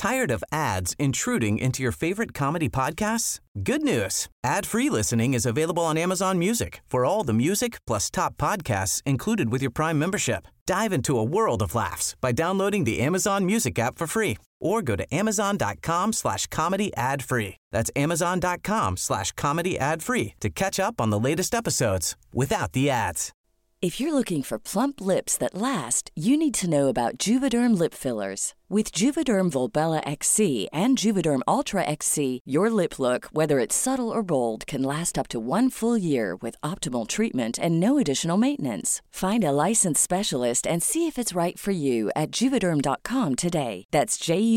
Tired of ads intruding into your favorite comedy podcasts? Good news. Ad-free listening is available on Amazon Music for all the music plus top podcasts included with your Prime membership. Dive into a world of laughs by downloading the Amazon Music app for free or go to amazon.com/comedy ad-free. That's amazon.com/comedy ad-free to catch up on the latest episodes without the ads. If you're looking for plump lips that last, you need to know about Juvederm lip fillers. With Juvederm Volbella XC and Juvederm Ultra XC, your lip look, whether it's subtle or bold, can last up to 1 full year with optimal treatment and no additional maintenance. Find a licensed specialist and see if it's right for you at Juvederm.com today. That's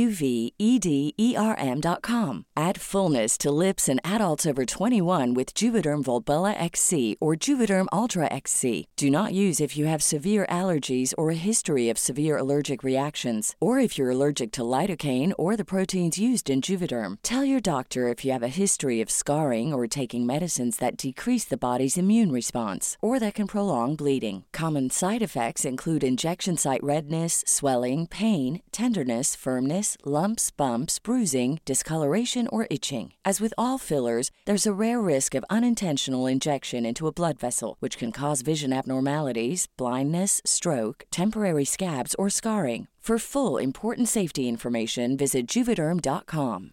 JUVEDERM.com. Add fullness to lips in adults over 21 with Juvederm Volbella XC or Juvederm Ultra XC. Do not use if you have severe allergies or a history of severe allergic reactions, or if you're allergic to lidocaine or the proteins used in Juvederm. Tell your doctor if you have a history of scarring or taking medicines that decrease the body's immune response or that can prolong bleeding. Common side effects include injection site redness, swelling, pain, tenderness, firmness, lumps, bumps, bruising, discoloration, or itching. As with all fillers, there's a rare risk of unintentional injection into a blood vessel, which can cause vision abnormalities, blindness, stroke, temporary scabs, or scarring. For full, important safety information, visit Juvederm.com.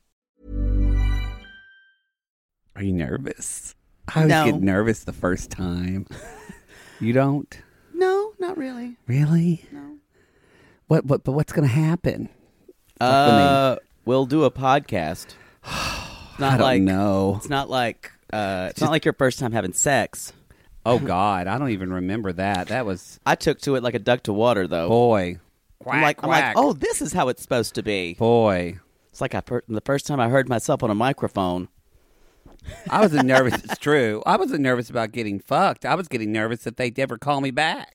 Are you nervous? I always get nervous the first time. You don't? No, not really. Really? No. But what's going to happen? We'll do a podcast. I don't know. It's not like not like your first time having sex. Oh God, I don't even remember that. That was. I took to it like a duck to water, though. Boy. I'm like, oh, this is how it's supposed to be. Boy. It's like the first time I heard myself on a microphone. I wasn't nervous. It's true. I wasn't nervous about getting fucked. I was getting nervous that they'd ever call me back.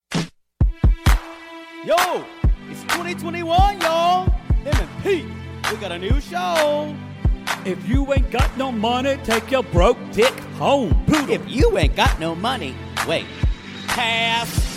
Yo, it's 2021, y'all. M&P, we got a new show. If you ain't got no money, take your broke dick home. Poodle. If you ain't got no money, wait. Pass.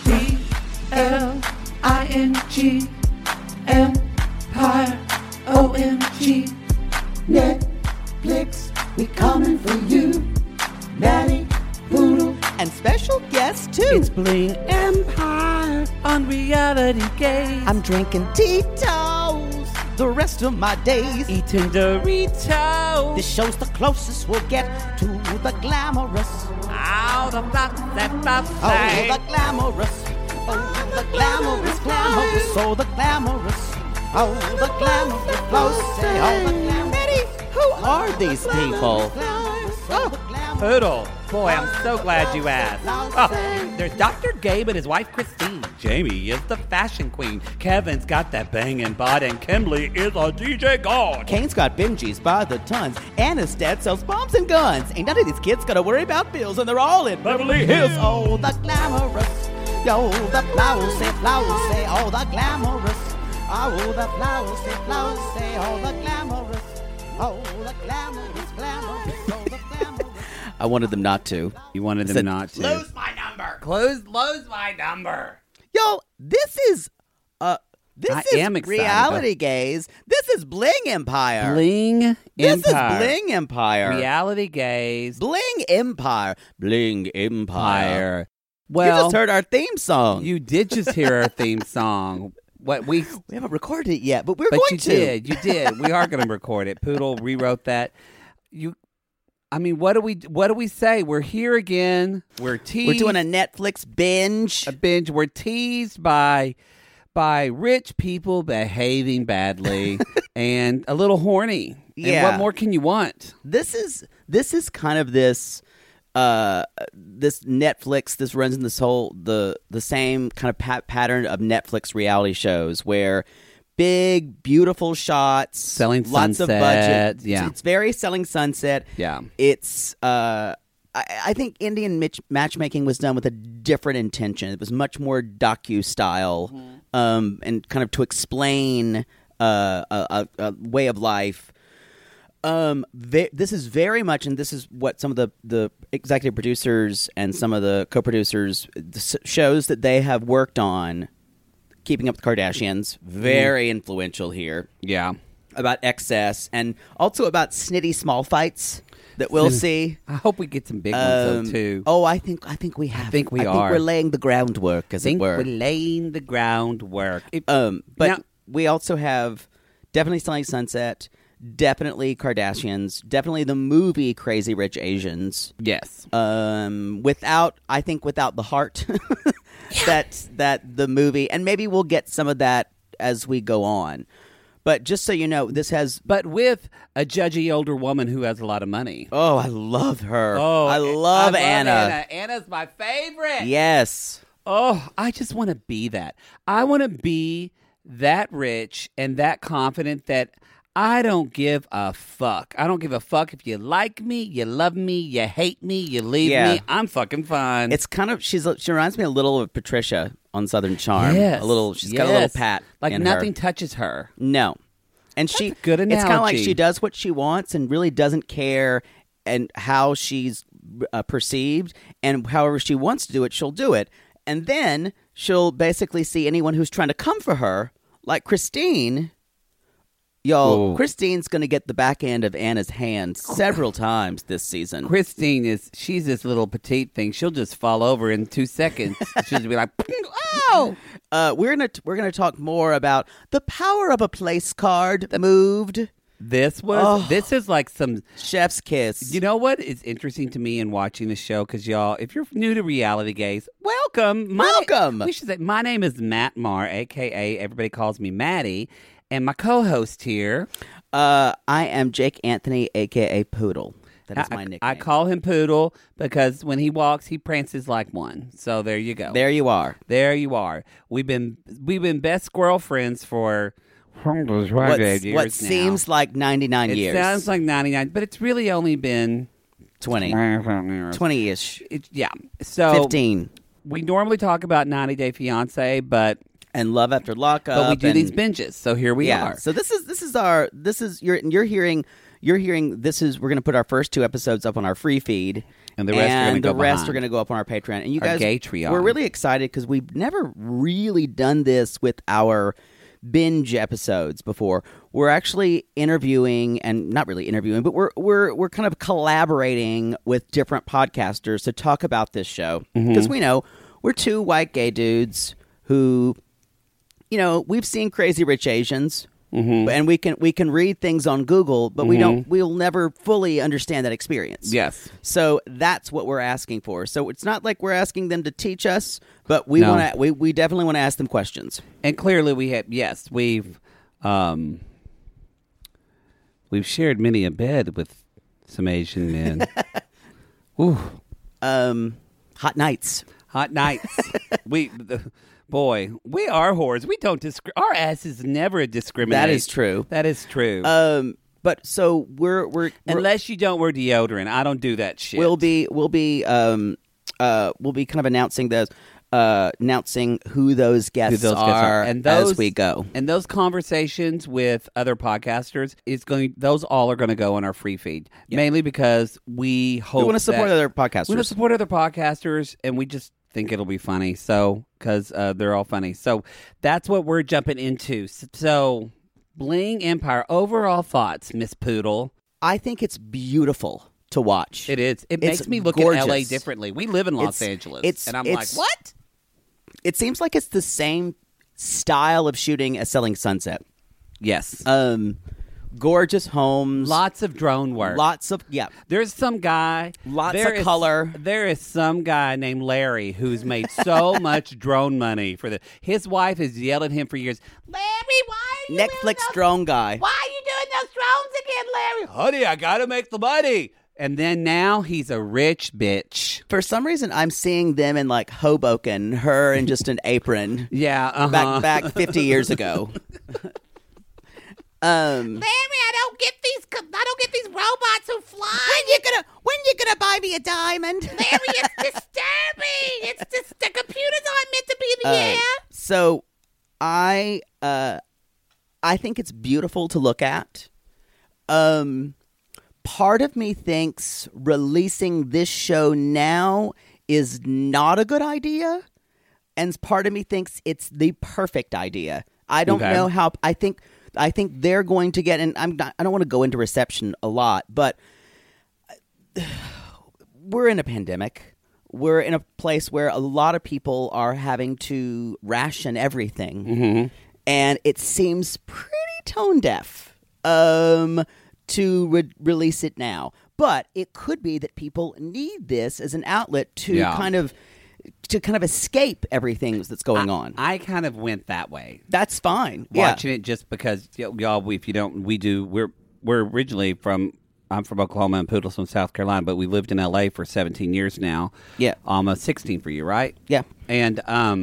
BLING Empire OMG Netflix, we coming for you. Natty, Poodle, and special guests too. It's Bling Empire on Reality Gaze. I'm drinking Tito's the rest of my days, eating Doritos. This show's the closest we'll get to the glamorous. All the thoughts that Bob say. Oh, the glamorous. Oh, the glamorous, glamorous. Oh, the glamorous. Oh, the glamorous. Flow say, oh, the glamorous. Betty, who are these people? Oh, Poodle. Boy, I'm so glad you asked. Oh, there's Dr. Gabe and his wife, Christine. Jamie is the fashion queen. Kevin's got that banging bod, and Kimberly is a DJ god. Kane's got Benjis by the tons. Anna's dad sells bombs and guns. Ain't none of these kids gotta worry about bills, and they're all in Beverly Hills. Oh, the glamorous. Yo, the flowers say, oh, the glamorous. Oh, the flowers say, oh, the glamorous. Oh, the glamorous, glamorous, oh, the glamorous. I wanted them not to. You wanted them not to. Lose my number. Lose my number. Yo, this is Reality Gaze. This is Bling Empire. This is Bling Empire. Reality Gaze. Bling Empire. Bling Empire. Well, you just heard our theme song. You did just hear our theme song. We haven't recorded it yet, but we're going to. You did. We are going to record it. Poodle rewrote that. What do we say? We're here again. We're teased. We're doing a Netflix binge. We're teased by rich people behaving badly and a little horny. Yeah. And what more can you want? This is kind of this Netflix. This runs in this whole the same kind of pattern of Netflix reality shows where big, beautiful shots, selling lots sunset, of budget. Yeah, it's very selling sunset. Yeah, it's. I think Indian matchmaking was done with a different intention. It was much more docu-style, and kind of to explain a way of life. This is very much, and this is what some of the executive producers and some of the co-producers, the shows that they have worked on Keeping Up with the Kardashians, very influential here. Yeah. About excess and also about snitty small fights that we'll see. I hope we get some big ones, though, too. Oh, I think we have. I think we I are. think we're laying the groundwork, as it were. We're laying the groundwork. But now, we also have definitely Selling Sunset, definitely Kardashians, definitely the movie Crazy Rich Asians. yes. Without the heart that the movie, and maybe we'll get some of that as we go on. But just so you know, this has... But with a judgy older woman who has a lot of money. Oh, I love her. Oh, I love Anna. Anna's my favorite. Yes. Oh, I just want to be that. I want to be that rich and that confident that I don't give a fuck. I don't give a fuck if you like me, you love me, you hate me, you leave me. I'm fucking fine. It's kind of... She reminds me a little of Patricia on Southern Charm. Yes. She's got a little pat like in nothing her. touches her. No. And That's a good it's kind of like analogy. she does what she wants and really doesn't care and how she's perceived, and however she wants to do it, she'll do it. And then she'll basically see anyone who's trying to come for her, like Christine. Y'all, Ooh. Christine's going to get the back end of Anna's hand several times this season. Christine she's this little petite thing. She'll just fall over in 2 seconds. She'll just be like, oh! We're gonna talk more about the power of a place card that moved. This is like some... Chef's kiss. You know what is interesting to me in watching the show? Because y'all, if you're new to Reality Gaze, welcome. Welcome. We should say, my name is Matt Marr, a.k.a. everybody calls me Maddie. And my co-host here... I am Jake Anthony, a.k.a. Poodle. That is my nickname. I call him Poodle because when he walks, he prances like one. So there you go. There you are. There you are. We've been best squirrel friends for... What seems like 99 years. It sounds like 99, but it's really only been 20-ish. Yeah. So 15. We normally talk about 90 Day Fiance, and Love After Lockup. But we do these binges, so here we are. So you're hearing we're going to put our first 2 episodes up on our free feed. And the rest are going to go up on our Patreon. And you our guys, Gatreon. We're really excited because we've never really done this with our binge episodes before. We're actually interviewing, and not really interviewing, but we're kind of collaborating with different podcasters to talk about this show because we know we're 2 white gay dudes who, we've seen Crazy Rich Asians. And we can read things on Google, but we'll never fully understand that experience. Yes. So that's what we're asking for. So it's not like we're asking them to teach us, but we definitely want to ask them questions. And clearly we've shared many a bed with some Asian men. Ooh. Hot nights. Boy, we are whores. We don't our ass is never discriminate. That is true. That is true. But so we're unless you don't wear deodorant, I don't do that shit. We'll be kind of announcing who those guests are and as we go. And those conversations with other podcasters those all are going to go on our free feed. Yep. Mainly because we want to support other podcasters. We want to support other podcasters, and we just think it'll be funny. So because they're all funny. So that's what we're jumping into. So Bling Empire, overall thoughts, Miss Poodle. I think it's beautiful to watch. It is. It makes me look gorgeous. at LA differently. We live in Los Angeles. And I'm like, what? It seems like it's the same style of shooting as Selling Sunset. Yes. Gorgeous homes. Lots of drone work. There's some guy. Lots of color. There is some guy named Larry who's made so much drone money for his wife has yelled at him for years. Larry, why are you Netflix drone guy. Why are you doing those drones again, Larry? Honey, I gotta make the money. And then now he's a rich bitch. For some reason, I'm seeing them in like Hoboken, her in just an apron. Yeah, back 50 years ago. Larry, I don't get these robots who fly. When you gonna buy me a diamond? Larry, it's disturbing. It's just the computers aren't meant to be in the air. So, I think it's beautiful to look at. Part of me thinks releasing this show now is not a good idea. and part of me thinks it's the perfect idea. I don't know how. I think they're going to get, and I don't want to go into reception a lot, but we're in a pandemic. We're in a place where a lot of people are having to ration everything, and it seems pretty tone deaf to release it now. But it could be that people need this as an outlet to kind of escape everything that's going on. I kind of went that way. That's fine. Watching it just because y'all, if you don't, we're originally I'm from Oklahoma and Poodle's from South Carolina, but we lived in LA for 17 years now. Yeah. Almost 16 for you, right? Yeah. And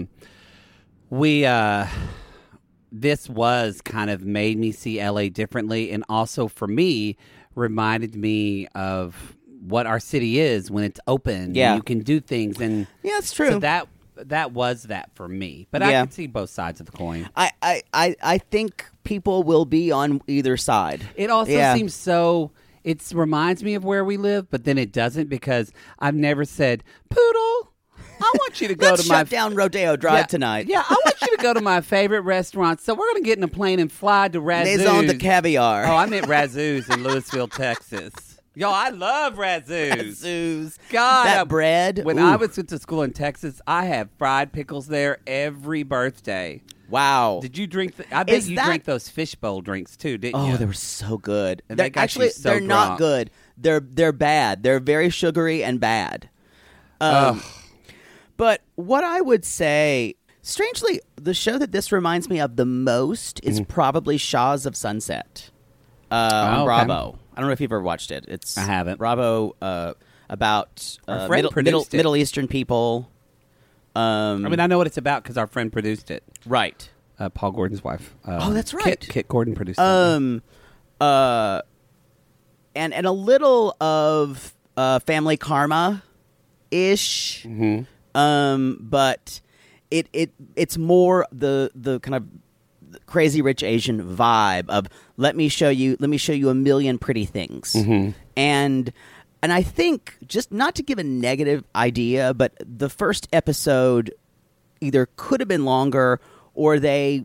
this was kind of made me see LA differently, and also for me reminded me of what our city is when it's open. Yeah. And you can do things, and it's true. So that was that for me. But I can see both sides of the coin. I think people will be on either side. It also seems so. It reminds me of where we live, but then it doesn't, because I've never said, Poodle, I want you to go Let's to my shut down Rodeo Drive tonight. Yeah, I want you to go to my favorite restaurant. So we're going to get in a plane and fly to Razoo's. Maison de Caviar. Oh, I meant Razoo's in Louisville, Texas. Yo, I love Razoo's. Razoo's. God, that bread. When I went to school in Texas, I had fried pickles there every birthday. Wow. Did you drink? I bet you drank those fishbowl drinks too, didn't you? Oh, they were so good. And actually, they're not good. They're bad. They're very sugary and bad. But what I would say, strangely, the show that this reminds me of the most is probably Shaws of Sunset on Bravo. I don't know if you've ever watched it. I haven't. Bravo about Middle Eastern people. I mean, I know what it's about because our friend produced it. Right. Paul Gordon's wife. Oh, that's right. Kit Gordon produced it. And a little of Family Karma-ish. But it's more the kind of Crazy Rich Asian vibe of let me show you a million pretty things. And I think, just not to give a negative idea, but the first episode either could have been longer, or the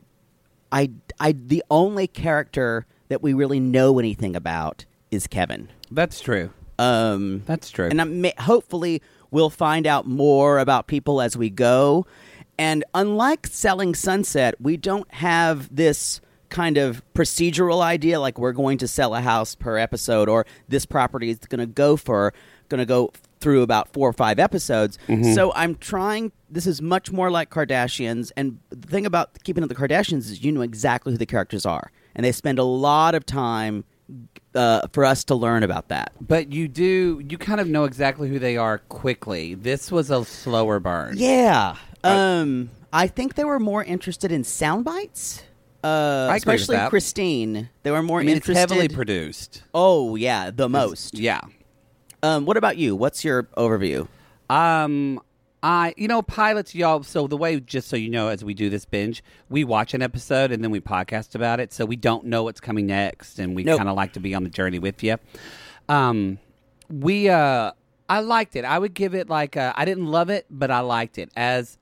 only character that we really know anything about is Kevin. That's true. That's true. And hopefully we'll find out more about people as we go. And unlike Selling Sunset, we don't have this kind of procedural idea like we're going to sell a house per episode, or this property is going to go through about 4 or 5 episodes. So I'm trying. This is much more like Kardashians, and the thing about Keeping Up with the Kardashians is you know exactly who the characters are, and they spend a lot of time for us to learn about that. But you kind of know exactly who they are quickly. This was a slower burn. Yeah. I think they were more interested in sound bites. Especially Christine. They were more interested. It's heavily produced. Oh, yeah, the most. Yeah. What about you? What's your overview? Pilots, y'all, so the way, just so you know, as we do this binge, we watch an episode and then we podcast about it, so we don't know what's coming next, and we kind of like to be on the journey with you. I liked it. I would give it I didn't love it, but I liked it. As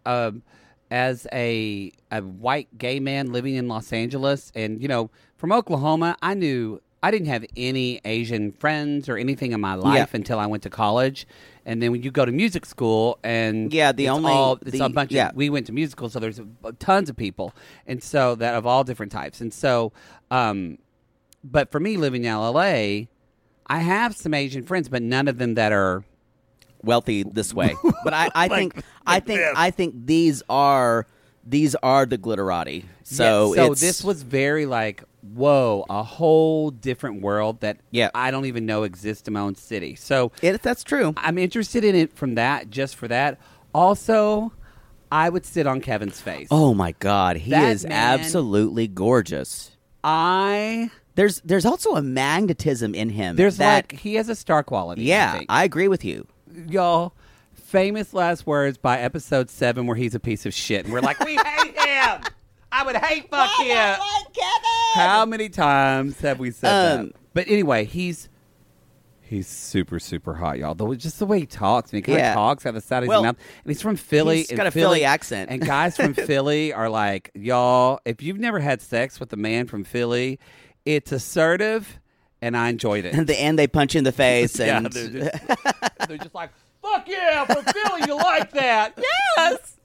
a white gay man living in Los Angeles, and, from Oklahoma, I didn't have any Asian friends or anything in my life until I went to college. And then when you go to music school, and we went to musical, so there's tons of people, and so that of all different types. And so, but for me living in LA, I have some Asian friends, but none of them that are wealthy this way. But I think these are the glitterati. So this was very whoa, a whole different world that I don't even know exists in my own city. So that's true. I'm interested in it just for that. Also, I would sit on Kevin's face. Oh my God, he is absolutely gorgeous. There's also a magnetism in him. He has a star quality. Yeah, I agree with you. Y'all, famous last words by episode 7 where he's a piece of shit. And we're like, we hate him. I would hate fuck him. Like Kevin. How many times have we said that? But anyway, he's He's super, super hot, y'all. Just the way he talks. And he kind of talks out of the side of his mouth. And he's from Philly. He's got a Philly accent. And guys from Philly are like, y'all, if you've never had sex with a man from Philly, it's assertive, and I enjoyed it. And at the end, they punch you in the face. And they're just like, fuck yeah, from Philly, you like that. Yes.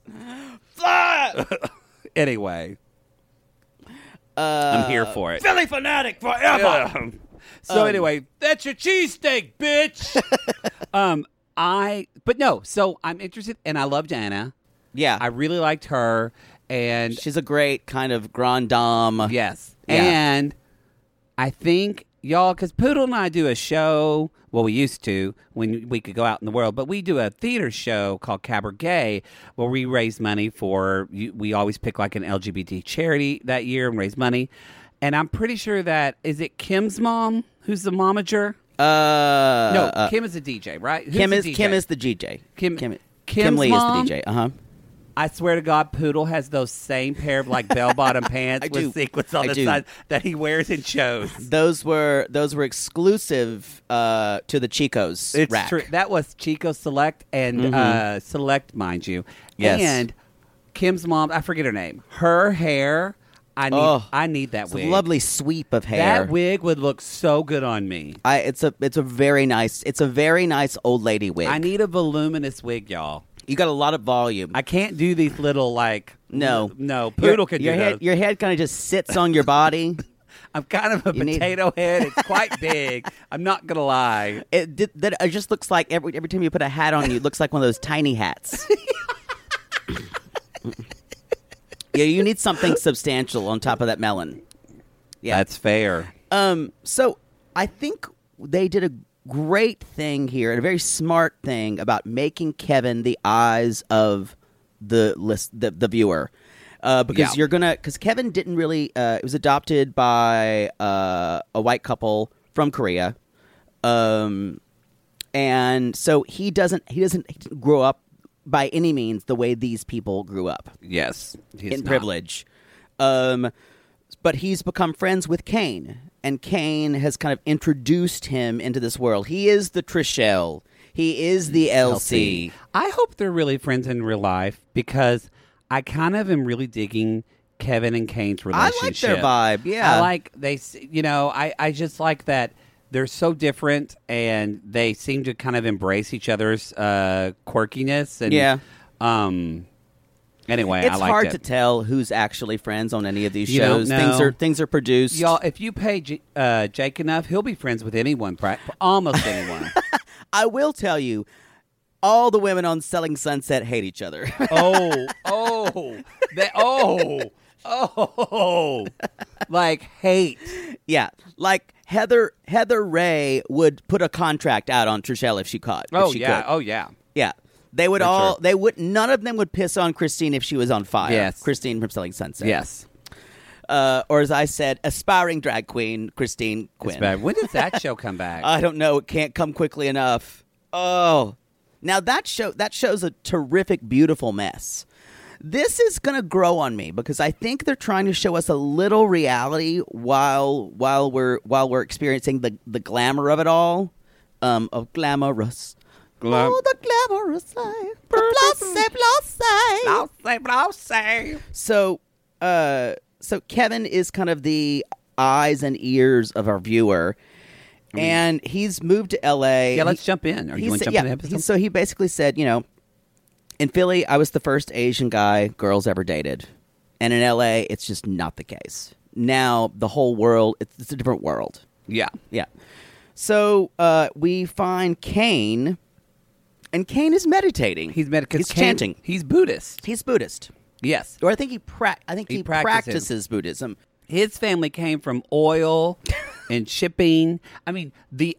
Anyway. I'm here for it. Philly fanatic forever. Yeah. So anyway, that's your cheesesteak, bitch. So I'm interested, and I loved Anna. Yeah. I really liked her, and she's a great kind of grande dame. Yes. Yeah. And I think, y'all, because Poodle and I do a show, well, we used to when we could go out in the world, but we do a theater show called Cabaret where we raise money for, we always pick like an LGBT charity that year and raise money. And I'm pretty sure that, is it Kim's mom who's the momager? No, Kim is the DJ, right? Kim is the DJ. Kim's mom, is the DJ. Uh-huh. I swear to God, Poodle has those same pair of like bell-bottom pants with sequins on the side that he wears in shows. Those were exclusive to the Chico's rack. True. That was Chico Select and Select, mind you. Yes. And Kim's mom, I forget her name. Her hair, I need that wig. A lovely sweep of hair. That wig would look so good on me. It's a very nice old lady wig. I need a voluminous wig, y'all. You got a lot of volume. I can't do these little No. Poodle can do those. Your head kind of just sits on your body. I'm kind of a potato head. It's quite big. I'm not gonna lie. It just looks like every time you put a hat on you, it looks like one of those tiny hats. Yeah, you need something substantial on top of that melon. Yeah, that's fair. So I think they did a great thing here, and a very smart thing about making Kevin the eyes of the viewer, because Kevin didn't really. It was adopted by a white couple from Korea, and so he didn't grow up by any means the way these people grew up. Yes, in privilege. But he's become friends with Kane, and Kane has kind of introduced him into this world. He is the Trishelle. He is the LC. I hope they're really friends in real life, because I kind of am really digging Kevin and Kane's relationship. I like their vibe, yeah. I like, I just like that they're so different, and they seem to kind of embrace each other's quirkiness. And, yeah. Anyway, it's hard to tell who's actually friends on any of these shows. Things are produced. Y'all, if you pay Jake enough, he'll be friends with anyone, almost anyone. I will tell you, all the women on Selling Sunset hate each other. Like hate. Yeah, like Heather Ray would put a contract out on Trishelle if she could. Yeah. They would none of them would piss on Christine if she was on fire. Yes. Christine from Selling Sunset. Yes. Or as I said, aspiring drag queen, Christine Quinn. When does that show come back? I don't know. It can't come quickly enough. Oh. Now that shows a terrific, beautiful mess. This is going to grow on me because I think they're trying to show us a little reality while we're experiencing the glamour of it all. Of glamorous. Oh, the glamorous life. So Kevin is kind of the eyes and ears of our viewer, and he's moved to L.A. Yeah, let's jump in. Are you want to jump in the episode? So he basically said, in Philly, I was the first Asian guy girls ever dated, and in L.A., it's just not the case. Now the whole world, it's a different world. Yeah. So we find Kane. And Kane is meditating. He's chanting. He's Buddhist. Yes. Or I think he practices Buddhism. His family came from oil and shipping. I mean,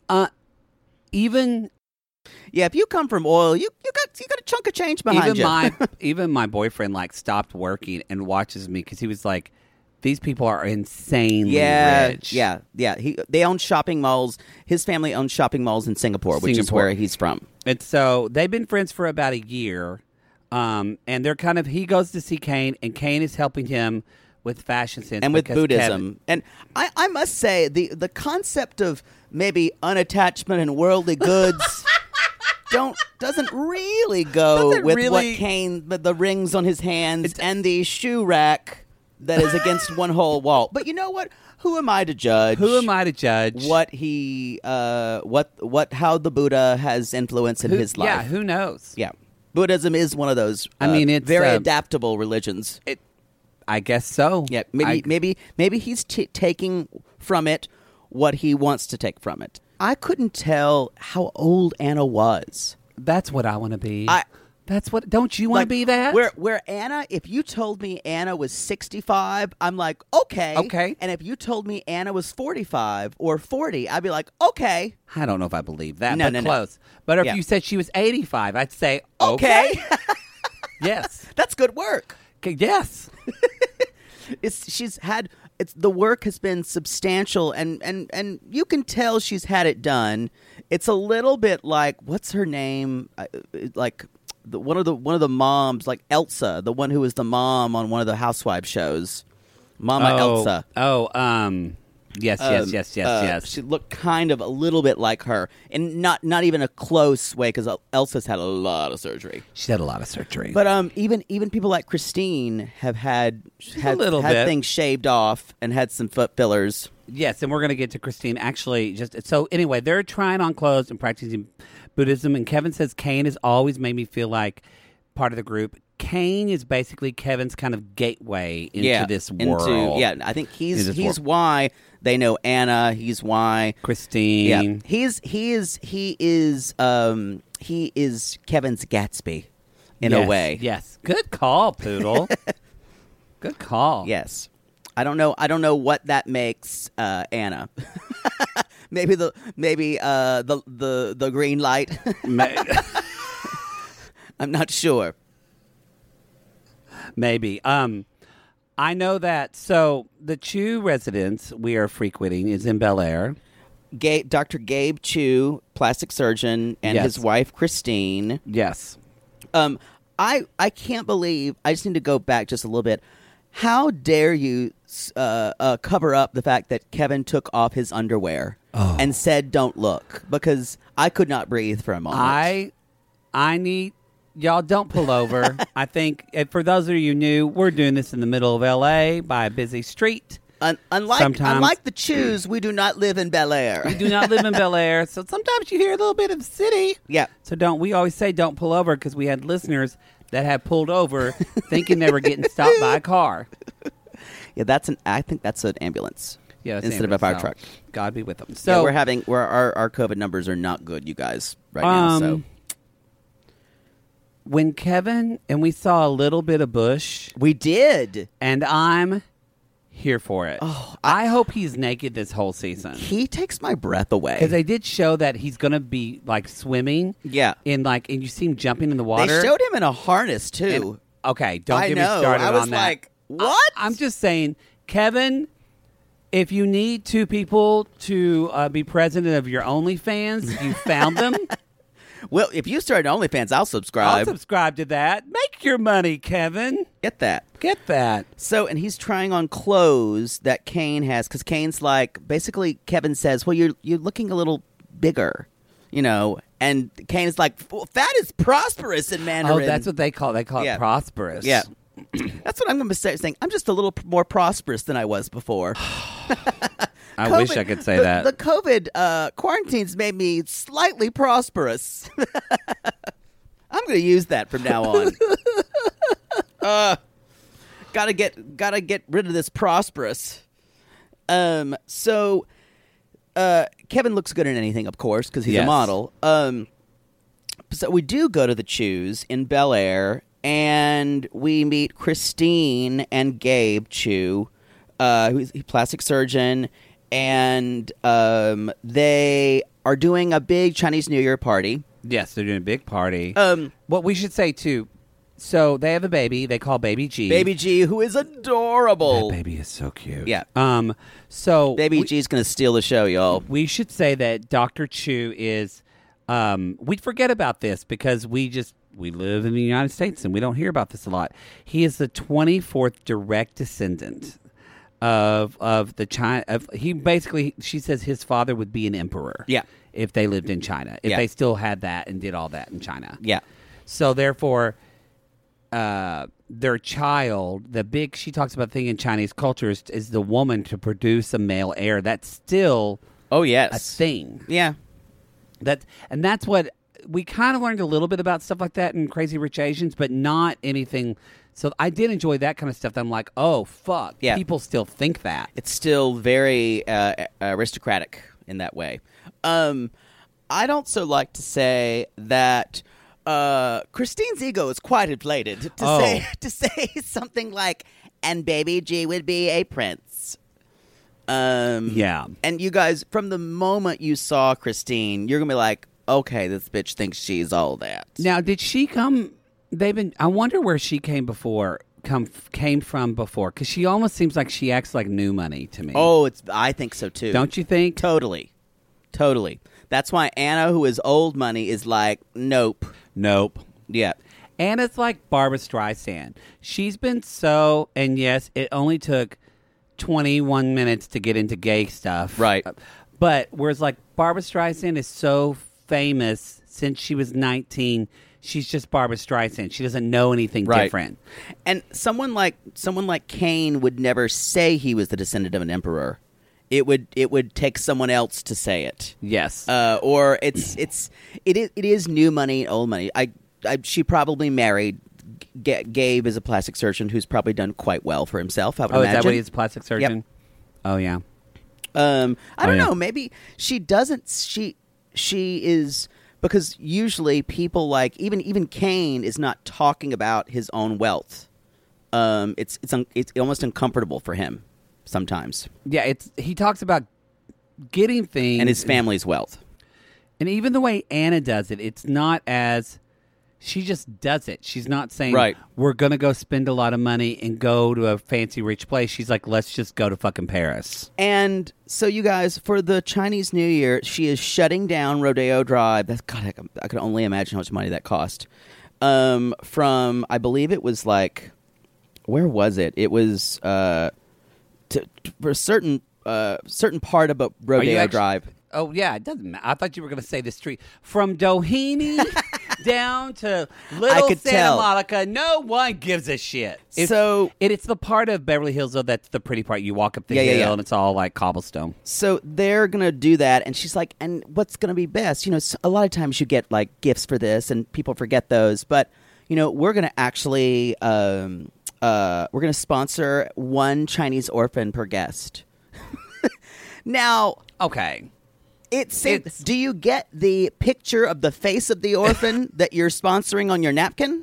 even if you come from oil, you got a chunk of change behind you. Even my boyfriend stopped working and watches me because he was like, these people are insanely rich. Yeah. They own shopping malls. His family owns shopping malls in Singapore, which is where he's from. And so they've been friends for about a year. And they're he goes to see Kane, and Kane is helping him with fashion sense and with because Buddhism. And I must say, the concept of maybe unattachment and worldly goods doesn't really go with what Kane, the rings on his hands and the shoe rack that is against one whole wall. But you know what? Who am I to judge? Who am I to judge what he how the Buddha has influence in his life? Yeah, who knows? Yeah, Buddhism is one of those. It's very adaptable religions. I guess so. Yeah, maybe he's taking from it what he wants to take from it. I couldn't tell how old Anna was. That's what I want to be. That's what. Don't you want to be that? Where Anna? If you told me Anna was 65, I'm like, okay. Okay. And if you told me Anna was 45 or 40, I'd be like, okay. I don't know if I believe that. No, but no, close. no. But if you said she was 85, I'd say okay. Yes. That's good work. Okay, yes. The work has been substantial, and you can tell she's had it done. It's a little bit like, what's her name? Like one of the moms, like Elsa, the one who was the mom on one of the Housewives shows, Mama Elsa. Yes. She looked kind of a little bit like her, and not even a close way, because Elsa's had a lot of surgery. She's had a lot of surgery. But even people like Christine have had things shaved off and had some foot fillers. Yes, and we're going to get to Christine. Actually, so anyway, they're trying on clothes and practicing Buddhism, and Kevin says Kane has always made me feel like part of the group. Kane is basically Kevin's kind of gateway into this world. I think he's why they know Anna. He's why Christine. Yeah, he is Kevin's Gatsby in a way. Yes, good call, Poodle. Good call. Yes, I don't know what that makes Anna. maybe the green light. I'm not sure. Maybe. I know that. So the Chu residence we are frequenting is in Bel Air. Dr. Gabe Chu, plastic surgeon, and his wife Christine. Yes. I can't believe. I just need to go back just a little bit. How dare you cover up the fact that Kevin took off his underwear and said, "Don't look," because I could not breathe for a moment. I need. Y'all don't pull over. I think, for those of you new, we're doing this in the middle of L.A. by a busy street. Unlike the Chews, we do not live in Bel Air. We do not live in Bel Air, so sometimes you hear a little bit of the city. Yeah. So we always say don't pull over, because we had listeners that had pulled over thinking they were getting stopped by a car. Yeah, I think that's an ambulance. Yeah, instead of a fire truck. God be with them. So our COVID numbers are not good, you guys, right now. So. When Kevin and we saw a little bit of Bush. We did. And I'm here for it. Oh, I hope he's naked this whole season. He takes my breath away. Because they did show that he's going to be like swimming. Yeah. And you see him jumping in the water. They showed him in a harness too. Okay, don't get me started on that. I was like, what? I'm just saying, Kevin, if you need two people to be president of your OnlyFans, you found them. Well, if you start an OnlyFans, I'll subscribe. I'll subscribe to that. Make your money, Kevin. Get that. So, and he's trying on clothes that Kane has, because Kane's like, basically, Kevin says, well, you're looking a little bigger, and Kane is like, well, fat is prosperous in Mandarin. Oh, that's what they call it. They call it prosperous. Yeah. That's what I'm going to say, saying, I'm just a little more prosperous than I was before. I wish I could say that. The COVID quarantines made me slightly prosperous. I'm going to use that from now on. Gotta get rid of this prosperous. So Kevin looks good in anything, of course, because he's a model. So we do go to the Chews in Bel Air, and we meet Christine and Gabe Chu, who's a plastic surgeon. And they are doing a big Chinese New Year party. Yes, they're doing a big party. What we should say, too, so they have a baby they call Baby G. Baby G, who is adorable. That baby is so cute. Yeah. So Baby G's going to steal the show, y'all. We should say that Dr. Chu is... we forget about this because we just we live in the United States and we don't hear about this a lot. He is the 24th direct descendant of the China. He basically, she says his father would be an emperor. Yeah. If they lived in China, if they still had that and did all that in China. Yeah. So therefore, their child, she talks about the thing in Chinese culture is the woman to produce a male heir. That's still a thing. Yeah. That's what we kind of learned a little bit about stuff like that in Crazy Rich Asians, but not anything. So I did enjoy that kind of stuff. That I'm like, oh fuck, people still think that. It's still very aristocratic in that way. I'd also like to say that Christine's ego is quite inflated to say something like, "And Baby G would be a prince." Yeah. And you guys, from the moment you saw Christine, you're gonna be like, "Okay, this bitch thinks she's all that." Now, did she come? I wonder where she came from before, because she almost seems like she acts like new money to me. Oh, I think so too. Don't you think? Totally. That's why Anna, who is old money, is like, nope. Yeah. Anna's like Barbra Streisand. She's been and yes, it only took 21 minutes to get into gay stuff. Right. But whereas like Barbra Streisand is so famous since she was 19, she's just Barbra Streisand. She doesn't know anything different. And someone like Kane would never say he was the descendant of an emperor. It would take someone else to say it. Yes. Or it is new money, old money. She probably married. Gabe is a plastic surgeon who's probably done quite well for himself. I would imagine. Is that what he's a plastic surgeon? Yep. Oh yeah. I don't know. Maybe she doesn't. She is, because usually people like even Kane is not talking about his own wealth. It's almost uncomfortable for him sometimes. Yeah, he talks about getting things and his family's wealth. And even the way Anna does it, it's not as she just does it. She's not saying, we're going to go spend a lot of money and go to a fancy rich place. She's like, let's just go to fucking Paris. And so you guys, for the Chinese New Year, she is shutting down Rodeo Drive. God, I could only imagine how much money that cost. From, I believe it was like, where was it? It was for a certain part about Rodeo Drive. Oh, yeah, it doesn't matter. I thought you were going to say the street. From Doheny down to Little Santa Monica, no one gives a shit. It's the part of Beverly Hills, though, that's the pretty part. You walk up the hill, and it's all like cobblestone. So they're going to do that, and she's like, and what's going to be best? You know, a lot of times you get, like, gifts for this, and people forget those. But, you know, we're going to actually we're going to sponsor one Chinese orphan per guest. Now... Okay. Do you get the picture of the face of the orphan that you're sponsoring on your napkin?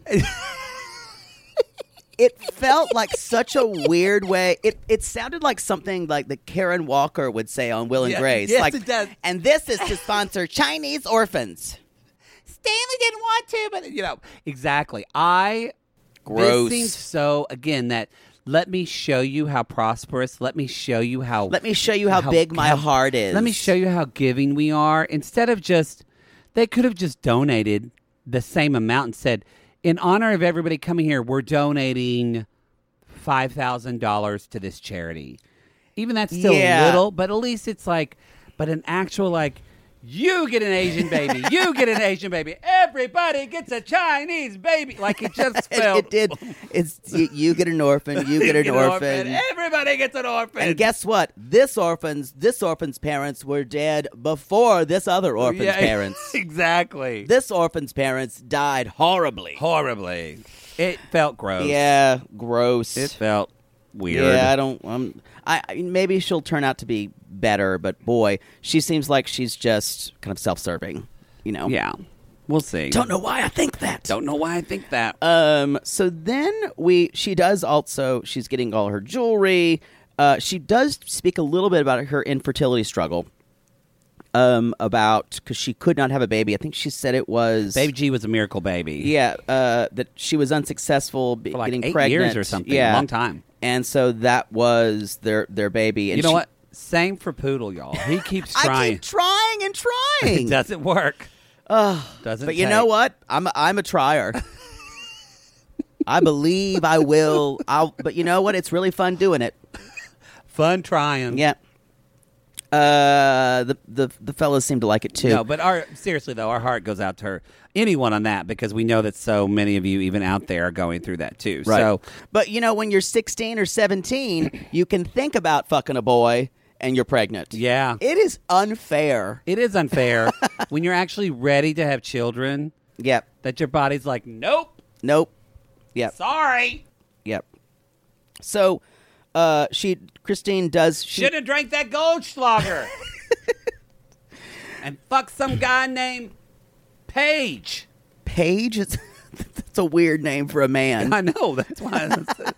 It felt like such a weird way. It sounded like something like that Karen Walker would say on Will and Grace. Yes, like, it does. And this is to sponsor Chinese orphans. Stanley didn't want to, but, exactly. Gross. This seems so, again, that... Let me show you how prosperous. Let me show you how big my heart is. Let me show you how giving we are. Instead of they could have just donated the same amount and said, in honor of everybody coming here, we're donating $5,000 to this charity. Even that's still little, but at least it's like, but an actual like, you get an Asian baby. You get an Asian baby. Everybody gets a Chinese baby. Like it just felt. It did. It's you get an orphan. You get an orphan. Everybody gets an orphan. And guess what? This orphan's parents were dead before this other orphan's parents. Exactly. This orphan's parents died horribly. Horribly. It felt gross. Yeah, gross. It felt weird. Yeah, I don't. Maybe she'll turn out to be better, but boy, she seems like she's just kind of self-serving. You know. Yeah. We'll see. Don't know why I think that. So then she does also. She's getting all her jewelry. She does speak a little bit about her infertility struggle. Because she could not have a baby. I think she said it was... Baby G was a miracle baby. Yeah, that she was unsuccessful for like getting 8 pregnant. years or something. Yeah. A long time. And so that was their baby. And you know what? Same for Poodle, y'all. He keeps trying. I keep trying and trying. It doesn't work. Doesn't. But you know what? I'm a trier. I believe I will. But you know what? It's really fun doing it. Fun trying. Yeah. The fellas seem to like it too. No, but seriously though, our heart goes out to anyone on that because we know that so many of you, even out there, are going through that too. Right. So, but when you're 16 or 17, you can think about fucking a boy and you're pregnant. Yeah, it is unfair. It is unfair when you're actually ready to have children. Yep. That your body's like, nope. Yep. Sorry. Yep. So, Christine does. Should have drank that Goldschlager. And fuck some guy named Paige. Paige? That's a weird name for a man. I know. That's why.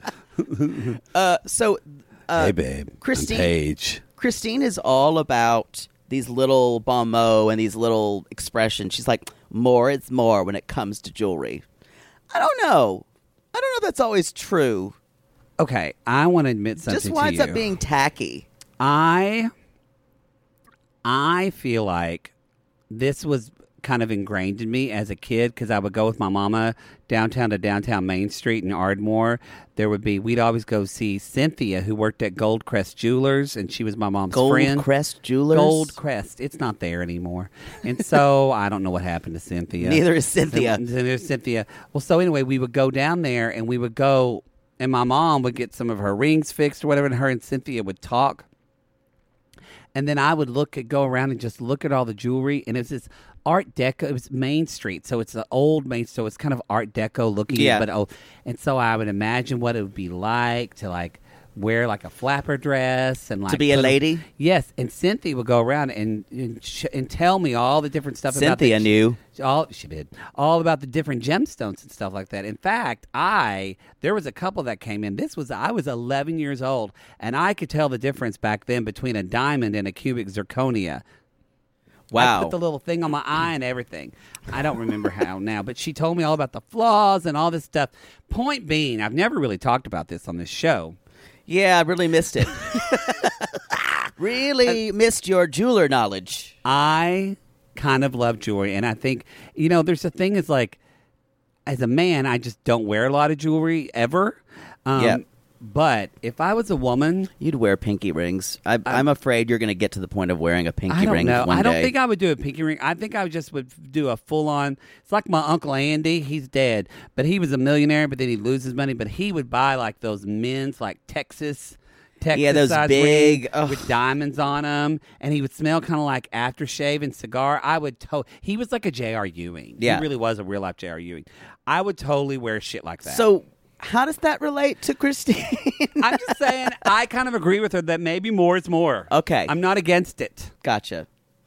Hey, babe. Christine, I'm Paige. Christine is all about these little bon mots and these little expressions. She's like, more is more when it comes to jewelry. I don't know if that's always true. Okay, I want to admit something to you. Just winds up being tacky. I feel like this was kind of ingrained in me as a kid because I would go with my mama downtown to downtown Main Street in Ardmore. We'd always go see Cynthia, who worked at Goldcrest Jewelers, and she was my mom's friend. Goldcrest Jewelers? Goldcrest. It's not there anymore. And so I don't know what happened to Cynthia. Neither is Cynthia. Neither is Cynthia. Well, so anyway, we would go down there and we would go, and my mom would get some of her rings fixed or whatever, and her and Cynthia would talk. And then I would go around and just look at all the jewelry, and it was this Art Deco. It was Main Street, so it's the old Main, so it's kind of Art Deco looking. Yeah. But and so I would imagine what it would be like to wear like a flapper dress and to be a lady. Yes, and Cynthia would go around and tell me all the different stuff. Cynthia knew she did all about the different gemstones and stuff like that. In fact, there was a couple that came in. I was 11 years old, and I could tell the difference back then between a diamond and a cubic zirconia. Wow. I put the little thing on my eye and everything. I don't remember how now, but she told me all about the flaws and all this stuff. Point being, I've never really talked about this on this show. Yeah, I really missed it. Really missed your jeweler knowledge. I kind of love jewelry, and I think, there's a thing is like, as a man, I just don't wear a lot of jewelry ever. Yeah. But if I was a woman... You'd wear pinky rings. I'm afraid you're going to get to the point of wearing a pinky ring one day. I don't think I would do a pinky ring. I think I would do a full-on... It's like my Uncle Andy. He's dead. But he was a millionaire, but then he'd lose his money. But he would buy like those men's, like Texas those big... with diamonds on them. And he would smell kind of like aftershave and cigar. He was like a J.R. Ewing. Yeah. He really was a real-life J.R. Ewing. I would totally wear shit like that. So... how does that relate to Christine? I'm just saying, I kind of agree with her that maybe more is more. Okay. I'm not against it. Gotcha.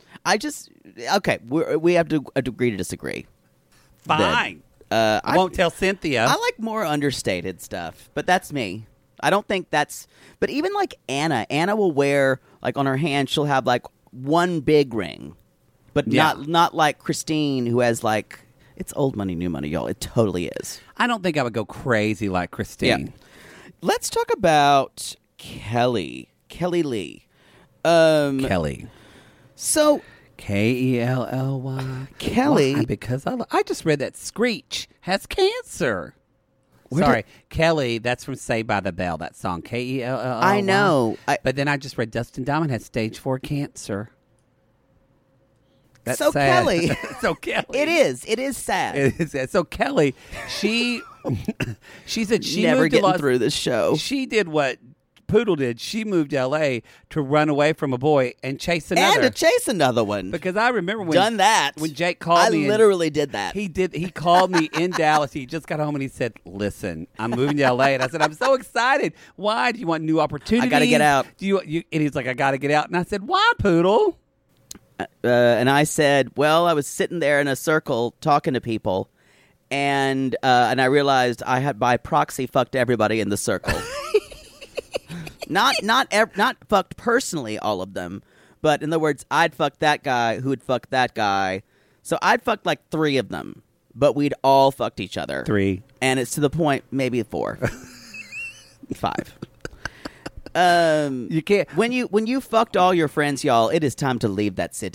We have to agree to disagree. Fine. I won't tell Cynthia. I like more understated stuff, but that's me. I don't think that's... But even like Anna will wear, like on her hand, she'll have like one big ring, but not like Christine, who has like... It's old money, new money, y'all. It totally is. I don't think I would go crazy like Christine. Yeah. Let's talk about Kelly Lee. Kelly. So... Kelly. Kelly. Why? Because I just read that Screech has cancer. Sorry, Kelly, that's from Saved by the Bell, that song. Kelly. I know. But then I just read Dustin Diamond has stage 4 cancer. That's so sad. Kelly. So Kelly. It is sad. It is sad. So Kelly, she said she never moved getting through this show. She did what Poodle did. She moved to L.A. to run away from a boy and chase another. And to chase another one. Because I remember when Jake called me. I literally did that. He did. He called me in Dallas. He just got home and he said, "Listen, I'm moving to L.A." And I said, "I'm so excited. Why? Do you want new opportunities? I got to get out." And he's like, "I got to get out." And I said, "Why, Poodle?" And I said, well, I was sitting there in a circle talking to people, and I realized I had by proxy fucked everybody in the circle. not fucked personally, all of them, but in other words, I'd fucked that guy who had fucked that guy. So I'd fucked like 3 of them, but we'd all fucked each other. 3. And it's to the point, maybe 4. 5. You can't when you fucked all your friends, y'all. It is time to leave that city.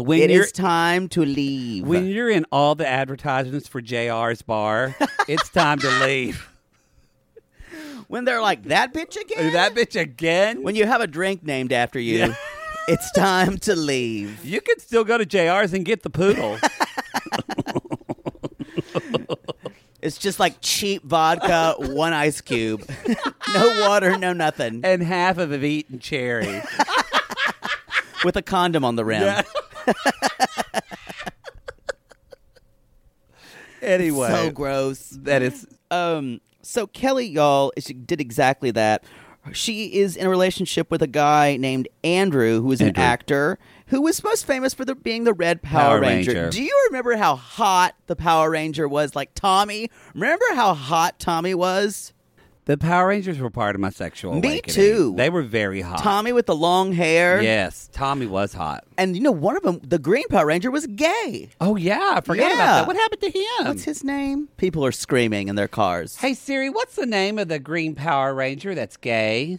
When it you're- is time to leave. When you're in all the advertisements for JR's bar, it's time to leave. When they're like, that bitch again? That bitch again? When you have a drink named after you, Yeah. it's time to leave. You could still go to JR's and get the poodle. It's just like cheap vodka, 1 ice cube. No water, no nothing. And half of it eaten cherry. With a condom on the rim. Yeah. Anyway. So gross. That is... So Kelly, y'all, she did exactly that. She is in a relationship with a guy named Andrew, who is an Andrew. actor who was most famous for being the Red Power Ranger. Do you remember how hot the Power Ranger was? Like Tommy? Remember how hot Tommy was? The Power Rangers were part of my sexual Me awakening. too. They were very hot. Tommy with the long hair. Yes, Tommy was hot. And you know, one of them, the Green Power Ranger, was gay. Oh, yeah, I forgot about Yeah. that. What happened to him? What's his name? People are screaming in their cars. Hey, Siri, what's the name of the Green Power Ranger that's gay?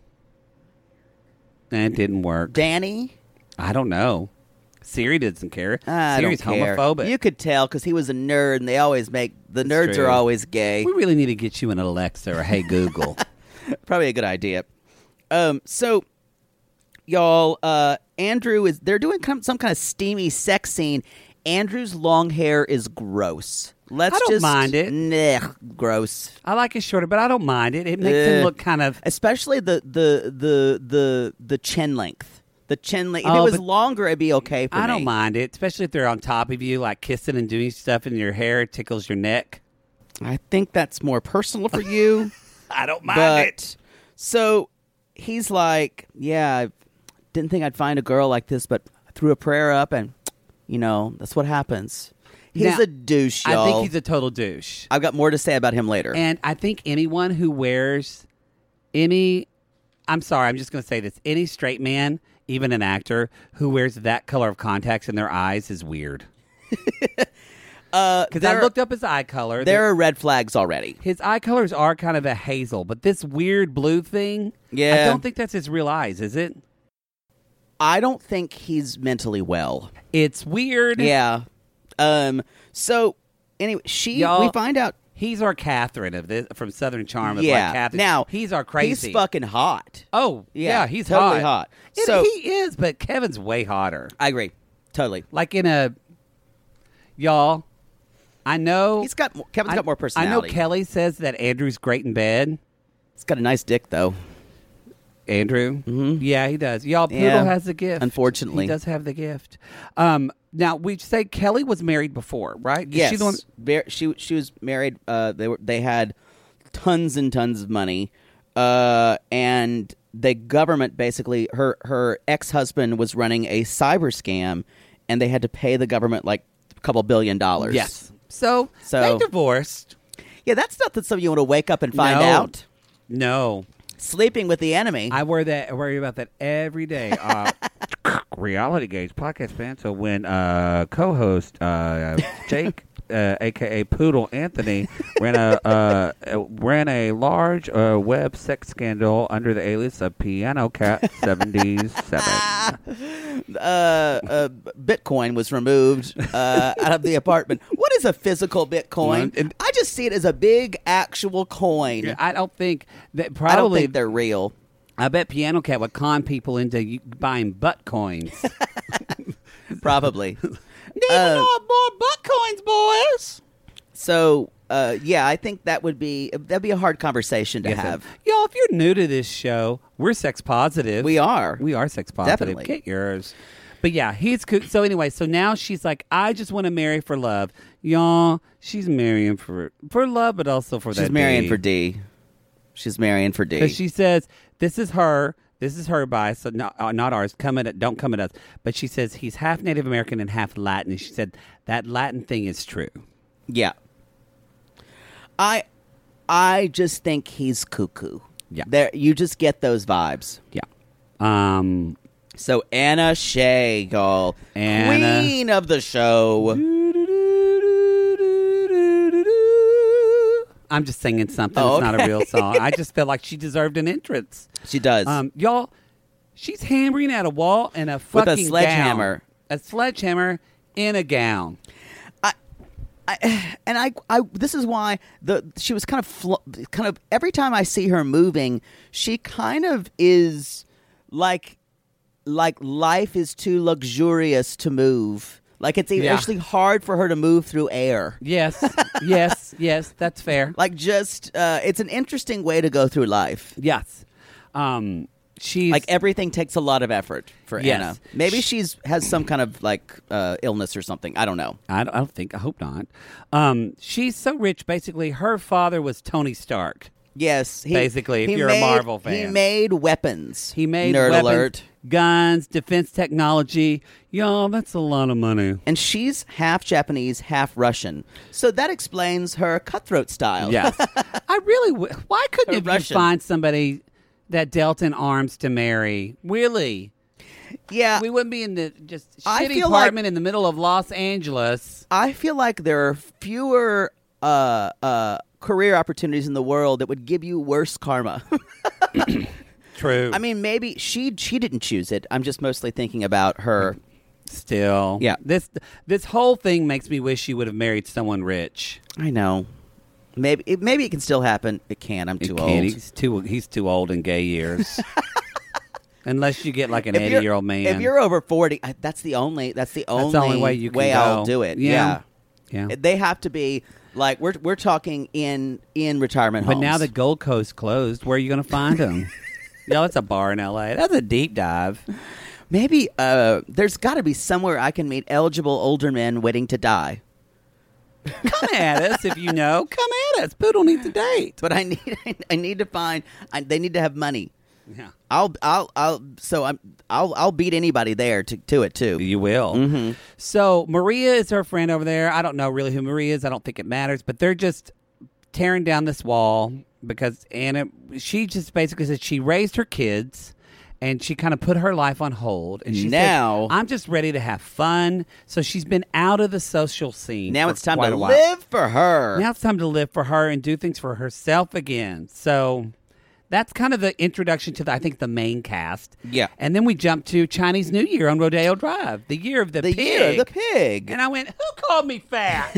That didn't work. Danny? I don't know. Siri doesn't care. I Siri's don't care. homophobic. You could tell because he was a nerd, and they always make the That's nerds true. are always gay. We really need to get you an Alexa or Hey Google. Probably a good idea. So, y'all, Andrew is they're doing some kind of steamy sex scene. Andrew's long hair is gross. Let's I don't just mind it. Nah, gross. I like it shorter, but I don't mind it. It makes him look kind of. Especially the chin length. The chin length. If Oh, it was but longer, it'd be okay for me. I don't mind it, especially if they're on top of you, like kissing and doing stuff, and your hair tickles your neck. I think that's more personal for you. I don't mind But it. so he's like, yeah, I didn't think I'd find a girl like this, but I threw a prayer up, and you know that's what happens. He's Now, a douche, y'all. I think he's a total douche. I've got more to say about him later. And I think anyone who wears any, I'm sorry, I'm just going to say this, any straight man, even an actor, who wears that color of contacts in their eyes is weird. Because I looked up his eye color. There are red flags already. His eye colors are kind of a hazel, but this weird blue thing, Yeah. I don't think that's his real eyes, is it? I don't think he's mentally well. It's weird. Yeah. So anyway, Y'all, we find out. He's our Catherine of this from Southern Charm. Of Yeah. like Catherine. Now he's our crazy. He's fucking hot. Oh yeah, he's totally hot. And So he is, but Kevin's way hotter. I agree, totally. Like in a, y'all, I know Kevin's got more personality. I know Kelly says that Andrew's great in bed. He's got a nice dick though. Andrew, yeah, he does. Y'all, Poodle Yeah, has the gift. unfortunately. he does have the gift. Now we say Kelly was married before, right? Is Yes, she the one? she was married. They had tons and tons of money, and the government basically her ex-husband was running a cyber scam, and they had to pay the government like a couple $1 billion. Yes. So they divorced. Yeah, that's not something you want to wake up and find No. out. No. Sleeping with the enemy. I worry about that every day. Reality Gaze podcast fan. So when co-host Jake, aka Poodle Anthony, ran a large web sex scandal under the alias of Piano Cat 77. Bitcoin was removed out of the apartment. What is a physical Bitcoin? And- I just see it as a big actual coin. I don't think that. I don't Probably think they're real. I bet Piano Cat would con people into buying butt coins. Probably. Need more butt coins, boys. So, yeah, I think that'd be a hard conversation to have. Y'all, if you're new to this show, we're sex positive. We are. We are sex positive. Definitely. Get yours. But yeah, he's cool. So anyway, so now she's like, I just want to marry for love. Y'all, she's marrying for love, but also for that She's marrying D. for D. She's marrying for D. Because she says, this is her bias, so not ours. Don't come at us. But she says he's half Native American and half Latin. And she said that Latin thing is true. Yeah. I just think he's cuckoo. Yeah. There, you just get those vibes. Yeah. So Anna Shea, y'all, Anna. queen of the show. I'm just singing something. Oh, It's not a okay. real song. I just felt like she deserved an entrance. She does Y'all, she's hammering at a wall in a with fucking a sledgehammer. gown. a sledgehammer in a gown. This is why she was kind of every time I see her moving, she kind of is like life is too luxurious to move. Like it's actually hard for her to move through air. Yes, yes, that's fair. Like just, it's an interesting way to go through life. Yes. She's like everything takes a lot of effort for Yes. Anna. Maybe has some kind of like illness or something. I don't know. I hope not. She's so rich. Basically, her father was Tony Stark. Yes, Basically, if you're a Marvel fan. He made weapons. He made Nerd weapons, alert. guns, defense technology. Y'all, that's a lot of money. And she's half Japanese, half Russian. So that explains her cutthroat style. Yes. I really why couldn't you Russian. find somebody that dealt in arms to marry? Really? Yeah. We wouldn't be in the just I shitty feel apartment in the middle of Los Angeles. I feel like there are fewer career opportunities in the world that would give you worse karma. True. I mean, maybe she didn't choose it. I'm just mostly thinking about her. Still. Yeah. This whole thing makes me wish she would have married someone rich. I know. Maybe it can still happen. It can. I'm too old. He's too old in gay years. Unless you get like an If you're- 80-year-old man. If you're over 40, that's the only way you can go. I'll do it. Yeah. They have to be like we're talking in retirement But homes. now the Gold Coast closed. Where are you going to find them? Yeah, that's a bar in L.A. That's a deep dive. maybe there's got to be somewhere I can meet eligible older men waiting to die. Come at us if you know. Come at us. Poodle needs a date. But I need to find. They need to have money. Yeah. I'll beat anybody there to it too. You will. Mm-hmm. So Maria is her friend over there. I don't know really who Maria is. I don't think it matters. But they're just tearing down this wall because Anna, she just basically said she raised her kids and she kind of put her life on hold. And she Now- said, I'm just ready to have fun. So she's been out of the social scene. Now for it's time quite to a while. live for her. Now it's time to live for her and do things for herself again. So that's kind of the introduction to, I think, the main cast. Yeah. And then we jump to Chinese New Year on Rodeo Drive, the year of the pig. Year of the pig. And I went, who called me fat?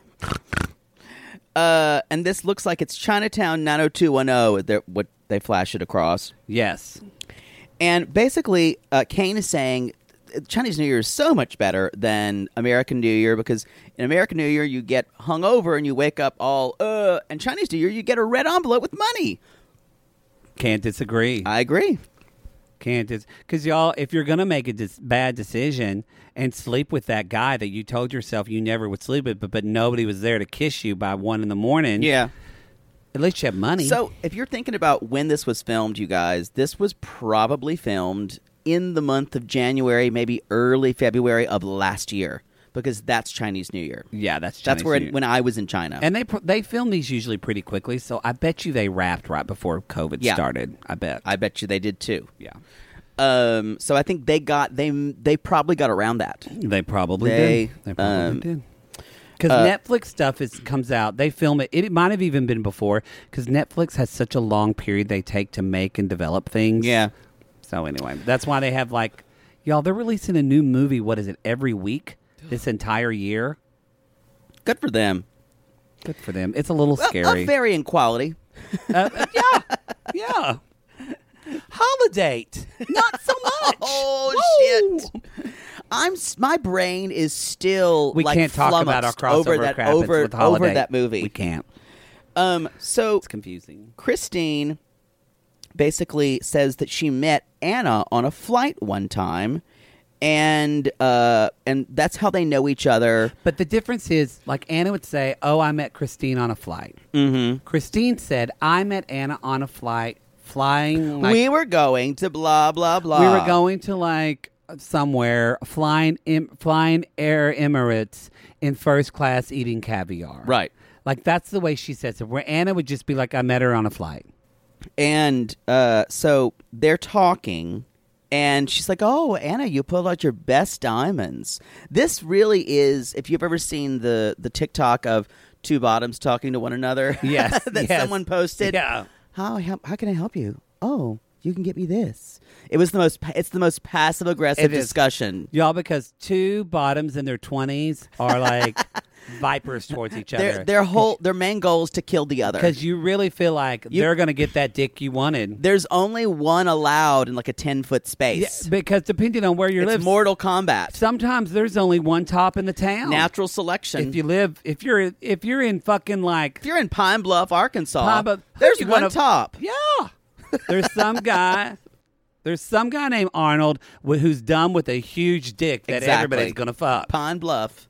And this looks like it's Chinatown 90210. What they flash it across. Yes. And basically, Kane is saying Chinese New Year is so much better than American New Year because in American New Year you get hungover and you wake up all and Chinese New Year you get a red envelope with money. Can't disagree. I agree. Can't because y'all, if you're gonna make a bad decision and sleep with that guy that you told yourself you never would sleep with, but nobody was there to kiss you by 1 a.m, Yeah. at least you have money. So if you're thinking about when this was filmed, you guys, this was probably filmed in the month of January, maybe early February of last year, because that's Chinese New Year. yeah, that's where New Year. when I was in China. And they film these usually pretty quickly, so I bet you they wrapped right before COVID started. I bet. I bet you they did too. Yeah. So I think they probably got around that. They probably They, did. They probably did. Because Netflix stuff comes out. They film it. It might have even been before, because Netflix has such a long period they take to make and develop things. Yeah. So anyway, that's why they have y'all, they're releasing a new movie, what is it, every week this entire year? Good for them. Good for them. It's a little scary. Of varying quality. Yeah. Holiday. Not so much. Oh, Woo! shit. My brain is still We can't talk about our flummoxed crossover crap. It's with Holiday. over that movie. We can't. So It's confusing. Christine basically says that she met Anna on a flight one time, and that's how they know each other. But the difference is, Anna would say, "Oh, I met Christine on a flight." Mm-hmm. Christine said, "I met Anna on a flight, flying. We were going to blah blah blah. We were going to somewhere, flying Air Emirates in first class, eating caviar." Right. That's the way she says it. Where Anna would just be like, "I met her on a flight." And so they're talking. And she's like, "Oh, Anna, you pulled out your best diamonds." This really is, if you've ever seen the TikTok of two bottoms talking to one another, Yes, that yes. someone posted. Yeah. How can I help you? Oh, you can get me this. It's the most passive aggressive discussion. Y'all, because two bottoms in their 20s are like vipers towards each other. Their main goal is to kill the other. Because you really feel like they're going to get that dick you wanted. There's only one allowed in like a 10-foot space. Yeah, because depending on where you live, it's Mortal Kombat. Sometimes there's only one top in the town. Natural selection. If you're in fucking like, if you're in Pine Bluff, Arkansas, there's one top. Yeah, there's some guy. There's some guy named Arnold who's dumb with a huge dick that everybody's gonna fuck. Pine Bluff.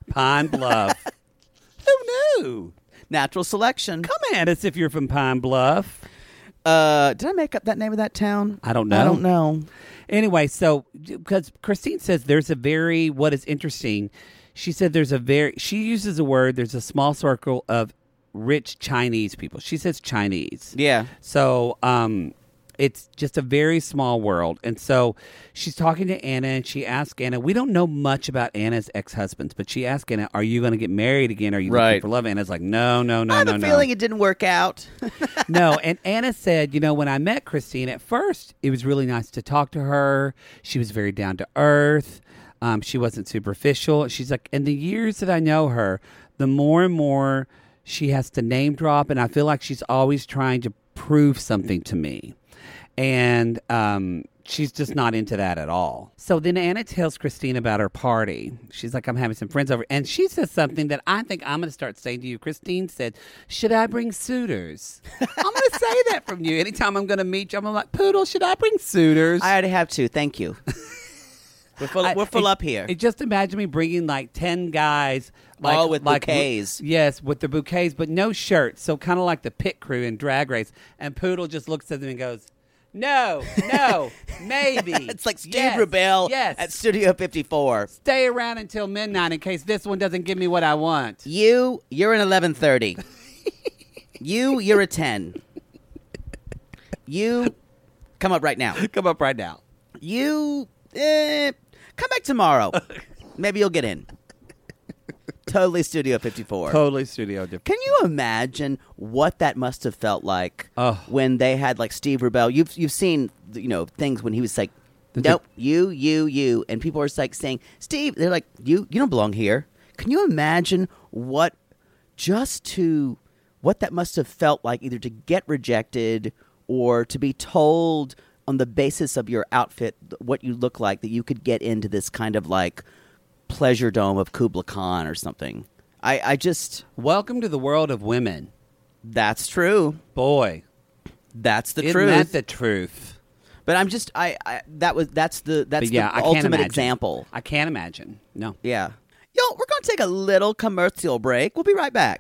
Who knew? Natural selection. Come at us if you're from Pine Bluff. Did I make up that name of that town? I don't know. Anyway, so because Christine says what is interesting, she said she uses a word, there's a small circle of rich Chinese people. She says Chinese. Yeah. So, it's just a very small world. And so she's talking to Anna, and she asks Anna, we don't know much about Anna's ex-husbands, but she asked Anna, are you going to get married again? Are you looking for love? Anna's like, no. I have a feeling it didn't work out. No, and Anna said, when I met Christine, at first, it was really nice to talk to her. She was very down to earth. She wasn't superficial. She's like, in the years that I know her, the more and more she has to name drop, and I feel like she's always trying to prove something to me. And she's just not into that at all. So then Anna tells Christine about her party. She's like, I'm having some friends over. And she says something that I think I'm going to start saying to you. Christine said, should I bring suitors? I'm going to say that from you. Anytime I'm going to meet you, I'm like, Poodle, should I bring suitors? I already have two. Thank you. We're full up here. Just imagine me bringing like 10 guys. All with bouquets. Yes, with the bouquets, but no shirts. So kind of like the pit crew in Drag Race. And Poodle just looks at them and goes, no, maybe. It's like Steve Rubell at Studio 54. Stay around until midnight in case this one doesn't give me what I want. You're an 11:30. You're a 10. You, come up right now. Come up right now. You, come back tomorrow. Maybe you'll get in. Totally Studio 54. Totally Studio 54. Can you imagine what that must have felt like when they had like Steve Rubell? You've seen things when he was like, nope, you, and people are like saying, Steve, they're like, you don't belong here. Can you imagine what that must have felt like, either to get rejected or to be told on the basis of your outfit what you look like that you could get into this kind of like pleasure dome of Kubla Khan or something? I just... Welcome to the world of women. That's true. Boy. That's the truth. Isn't that the truth? But I'm just... That's the ultimate example. I can't imagine. No. Yeah. Yo, we're going to take a little commercial break. We'll be right back.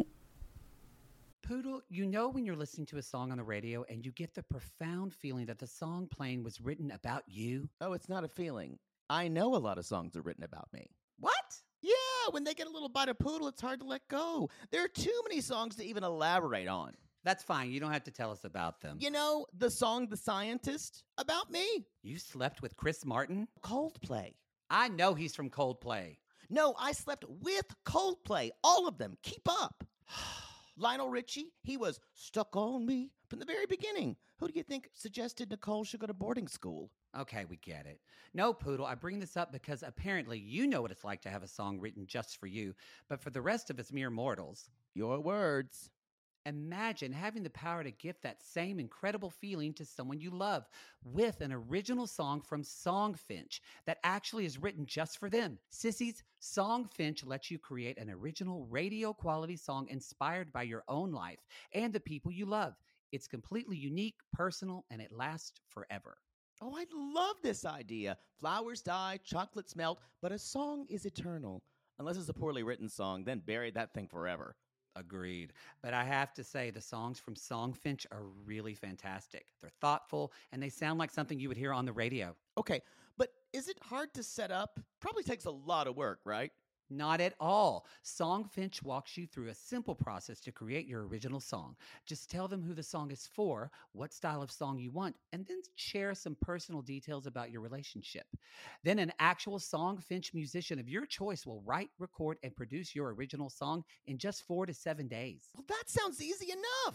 Poodle, when you're listening to a song on the radio and you get the profound feeling that the song playing was written about you? Oh, it's not a feeling. I know a lot of songs are written about me. What? Yeah, when they get a little bite of Poodle, it's hard to let go. There are too many songs to even elaborate on. That's fine. You don't have to tell us about them. The song The Scientist, about me. You slept with Chris Martin? Coldplay. I know he's from Coldplay. No, I slept with Coldplay. All of them. Keep up. Lionel Richie, he was stuck on me from the very beginning. Who do you think suggested Nicole should go to boarding school? Okay, we get it. No, Poodle, I bring this up because apparently you know what it's like to have a song written just for you, but for the rest of us mere mortals. Your words. Imagine having the power to gift that same incredible feeling to someone you love with an original song from Songfinch that actually is written just for them. Sissies, Songfinch lets you create an original radio-quality song inspired by your own life and the people you love. It's completely unique, personal, and it lasts forever. Oh, I love this idea. Flowers die, chocolates melt, but a song is eternal. Unless it's a poorly written song, then bury that thing forever. Agreed. But I have to say, the songs from Songfinch are really fantastic. They're thoughtful, and they sound like something you would hear on the radio. Okay, but is it hard to set up? Probably takes a lot of work, right? Not at all. Songfinch walks you through a simple process to create your original song. Just tell them who the song is for, what style of song you want, and then share some personal details about your relationship. Then an actual Songfinch musician of your choice will write, record, and produce your original song in just 4 to 7 days. Well, that sounds easy enough.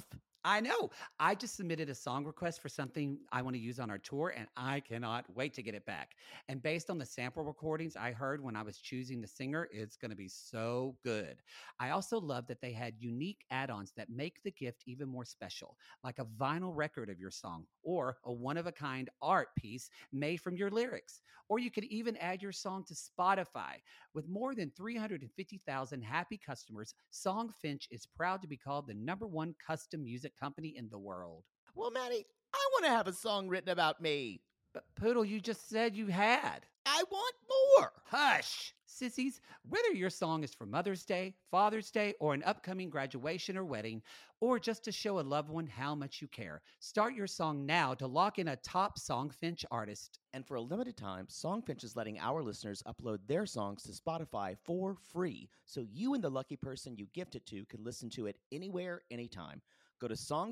I know. I just submitted a song request for something I want to use on our tour, and I cannot wait to get it back. And based on the sample recordings I heard when I was choosing the singer, it's going to be so good. I also love that they had unique add-ons that make the gift even more special, like a vinyl record of your song or a one-of-a-kind art piece made from your lyrics. Or you could even add your song to Spotify. With more than 350,000 happy customers, Songfinch is proud to be called the #1 custom music company in the world. Well, Maddie, I want to have a song written about me. But Poodle, you just said you had. I want more. Hush! Sissies, whether your song is for Mother's Day, Father's Day, or an upcoming graduation or wedding, or just to show a loved one how much you care, start your song now to lock in a top Songfinch artist. And for a limited time, Songfinch is letting our listeners upload their songs to Spotify for free, so you and the lucky person you gift it to can listen to it anywhere, anytime. Go to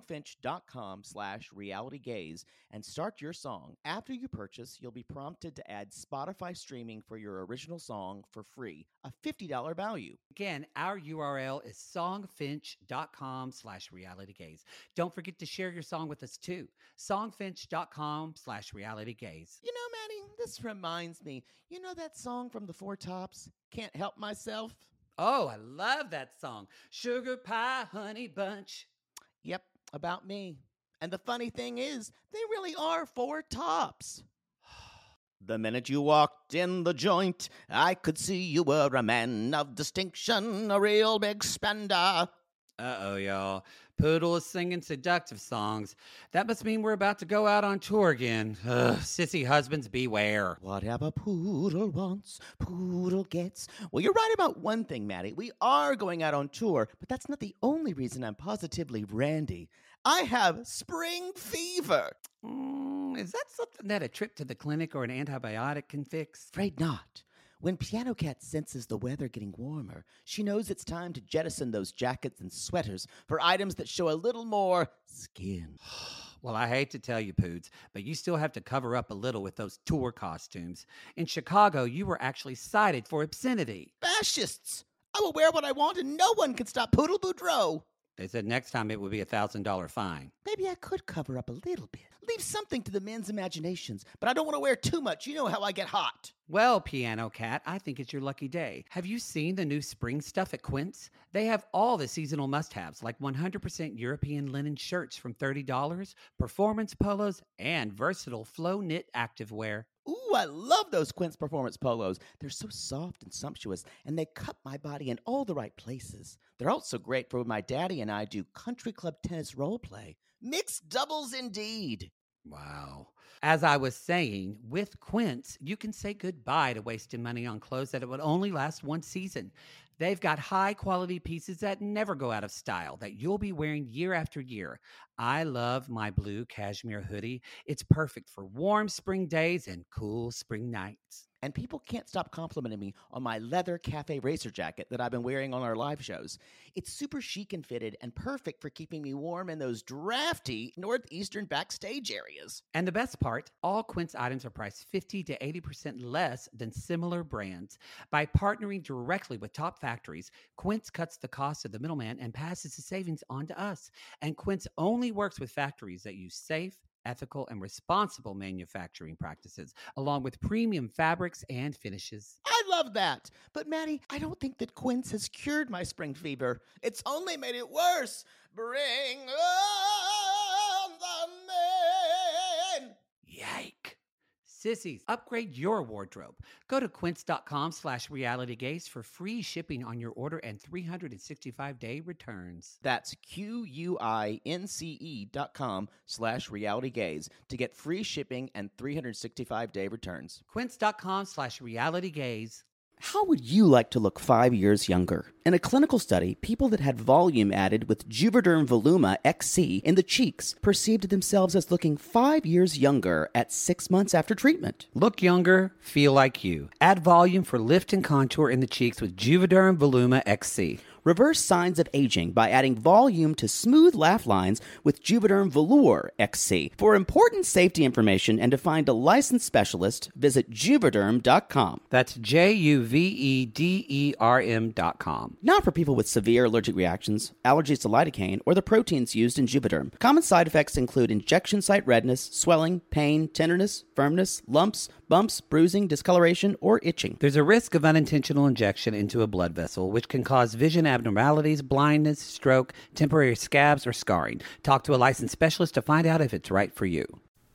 songfinch.com/realitygaze and start your song. After you purchase, you'll be prompted to add Spotify streaming for your original song for free, a $50 value. Again, our URL is songfinch.com/realitygaze. Don't forget to share your song with us too. Songfinch.com/realitygaze. You know, Maddie, this reminds me. You know that song from the Four Tops, Can't Help Myself? Oh, I love that song. Sugar Pie Honey Bunch. Yep, about me. And the funny thing is, they really are four tops. The minute you walked in the joint, I could see you were a man of distinction, a real big spender. Uh-oh, y'all. Poodle is singing seductive songs. That must mean we're about to go out on tour again. Ugh, sissy husbands, beware. Whatever Poodle wants, Poodle gets. Well, you're right about one thing, Maddie. We are going out on tour, but that's not the only reason I'm positively randy. I have spring fever. Is that something that a trip to the clinic or an antibiotic can fix? Afraid not. When Piano Cat senses the weather getting warmer, she knows it's time to jettison those jackets and sweaters for items that show a little more skin. Well, I hate to tell you, Poods, but you still have to cover up a little with those tour costumes. In Chicago, you were actually cited for obscenity. Fascists! I will wear what I want and no one can stop Poodle Boudreaux. They said next time it would be a $1,000 fine. Maybe I could cover up a little bit. Leave something to the men's imaginations, but I don't want to wear too much. You know how I get hot. Well, Piano Cat, I think it's your lucky day. Have you seen the new spring stuff at Quince? They have all the seasonal must-haves, like 100% European linen shirts from $30, performance polos, and versatile flow knit activewear. Ooh, I love those Quince Performance polos. They're so soft and sumptuous, and they cut my body in all the right places. They're also great for when my daddy and I do country club tennis role play. Mixed doubles indeed. Wow. As I was saying, with Quince, you can say goodbye to wasting money on clothes that it would only last one season. They've got high-quality pieces that never go out of style, that you'll be wearing year after year. I love my blue cashmere hoodie. It's perfect for warm spring days and cool spring nights. And people can't stop complimenting me on my leather cafe racer jacket that I've been wearing on our live shows. It's super chic and fitted and perfect for keeping me warm in those drafty northeastern backstage areas. And the best part, all Quince items are priced 50 to 80% less than similar brands. By partnering directly with top factories, Quince cuts the cost of the middleman and passes the savings on to us. And Quince only works with factories that use safe, ethical, and responsible manufacturing practices, along with premium fabrics and finishes. I love that. But Maddie, I don't think that Quince has cured my spring fever. It's only made it worse. Bring on the men. Yike. Sissies, upgrade your wardrobe. Go to quince.com/realitygaze for free shipping on your order and 365-day returns. That's QUINCE.com/realitygaze to get free shipping and 365-day returns. Quince.com/realitygaze. How would you like to look 5 years younger? In a clinical study, people that had volume added with Juvederm Voluma XC in the cheeks perceived themselves as looking 5 years younger at 6 months after treatment. Look younger, feel like you. Add volume for lift and contour in the cheeks with Juvederm Voluma XC. Reverse signs of aging by adding volume to smooth laugh lines with Juvederm Velour XC. For important safety information and to find a licensed specialist, visit Juvederm.com. That's JUVEDERM.com. Not for people with severe allergic reactions, allergies to lidocaine, or the proteins used in Juvederm. Common side effects include injection site redness, swelling, pain, tenderness, firmness, lumps, bumps, bruising, discoloration, or itching. There's a risk of unintentional injection into a blood vessel, which can cause vision abnormalities, blindness, stroke, temporary scabs, or scarring. Talk to a licensed specialist to find out if it's right for you.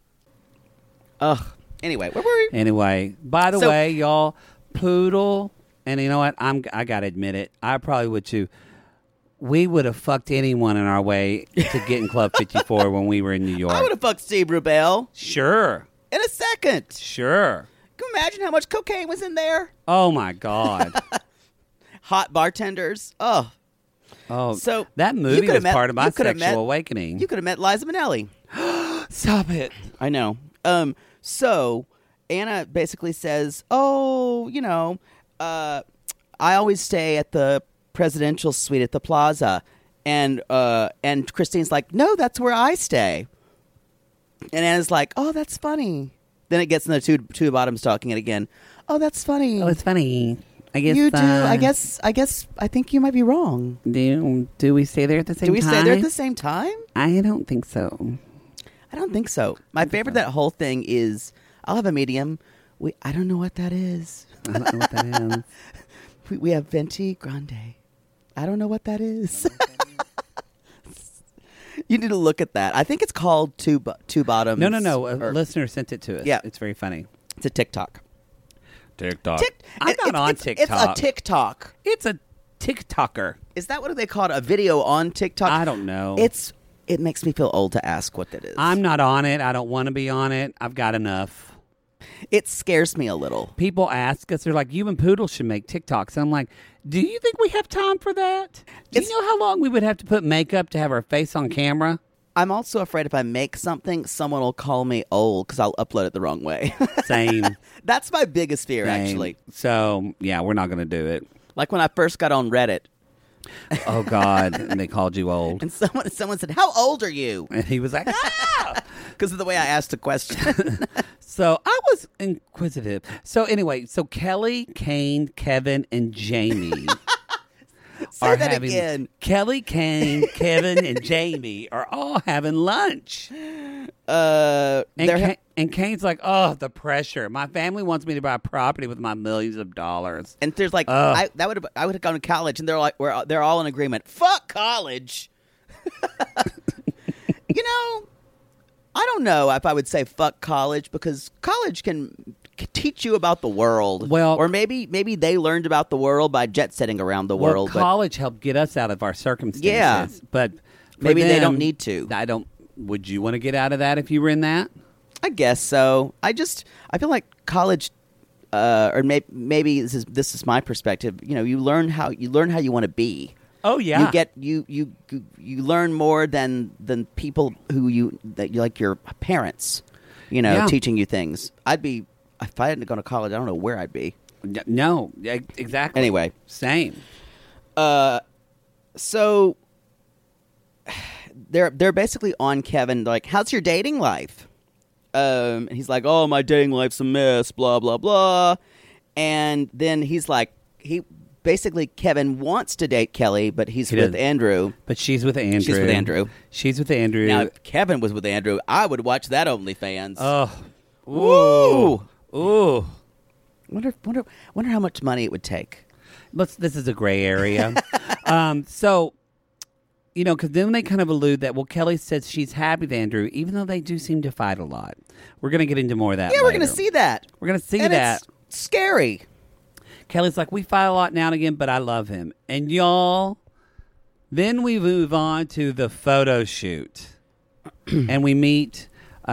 Anyway, where were we? Anyway, by the way, y'all, Poodle, and you know what? I got to admit it. I probably would too. We would have fucked anyone in our way to get in Club 54 when we were in New York. I would have fucked Steve Rubell. Sure. In a second. Sure. Can you imagine how much cocaine was in there? Oh, my God. Hot bartenders. Oh, so that movie was part of my sexual awakening. You could have met Liza Minnelli. Stop it. I know. So Anna basically says, I always stay at the presidential suite at the Plaza. And Christine's like, no, that's where I stay. And Anna's like, oh, that's funny. Then it gets in the two bottoms talking it again. Oh, that's funny. Oh, it's funny. I guess you do. I think you might be wrong. Do we stay there at the same time? Do we stay there at the same time? I don't think so. I don't think so. My favorite that whole thing is, I'll have a medium. I don't know what that is. I don't know what that is. We have Venti Grande. I don't know what that is. You need to look at that. I think it's called Two Bottoms. No. A listener sent it to us. Yeah. It's very funny. It's a TikTok. I'm not on TikTok. It's a TikTok. It's a TikToker. Is that what they call it? A video on TikTok? I don't know. It makes me feel old to ask what that is. I'm not on it. I don't want to be on it. I've got enough. It scares me a little. People ask us, they're like, you and Poodle should make TikToks. And I'm like, do you think we have time for that? Do you know how long we would have to put makeup to have our face on camera? I'm also afraid if I make something, someone will call me old because I'll upload it the wrong way. Same. That's my biggest fear, actually. So, yeah, we're not going to do it. Like when I first got on Reddit. Oh, God. And they called you old. And someone said, how old are you? And he was like, because of the way I asked the question. So I was inquisitive. So anyway, Kelly, Kane, Kevin, and Jamie Say that again. Kelly, Kane, Kevin, and Jamie are all having lunch. And Kane's like, oh, the pressure. My family wants me to buy property with my millions of dollars. And there's like, I would have gone to college, and they're like, they're all in agreement. Fuck college. I don't know if I would say fuck college, because college can teach you about the world. Well, or maybe they learned about the world by jet setting around the world. College helped get us out of our circumstances. Yeah, but maybe they don't need to. Would you want to get out of that if you were in that? I guess so. I feel like college, or maybe this is my perspective. You learn how you want to be. Oh yeah, you learn more than people that you like your parents, teaching you things. If I hadn't gone to college, I don't know where I'd be. No, exactly. Anyway, same. So they're basically on Kevin, like, how's your dating life? And he's like, oh, my dating life's a mess, blah blah blah. And then he's like, Kevin wants to date Kelly, but he's with Andrew. But she's with Andrew. She's with Andrew. She's with Andrew. Now, if Kevin was with Andrew, I would watch that OnlyFans. Oh. Ooh. Wonder how much money it would take. This is a gray area. So, because then they kind of allude that, Kelly says she's happy with Andrew, even though they do seem to fight a lot. We're going to get into more of that later. We're going to see that. We're going to see and that. It's scary. Kelly's like, we fight a lot now and again, but I love him. And y'all, then we move on to the photo shoot. And we meet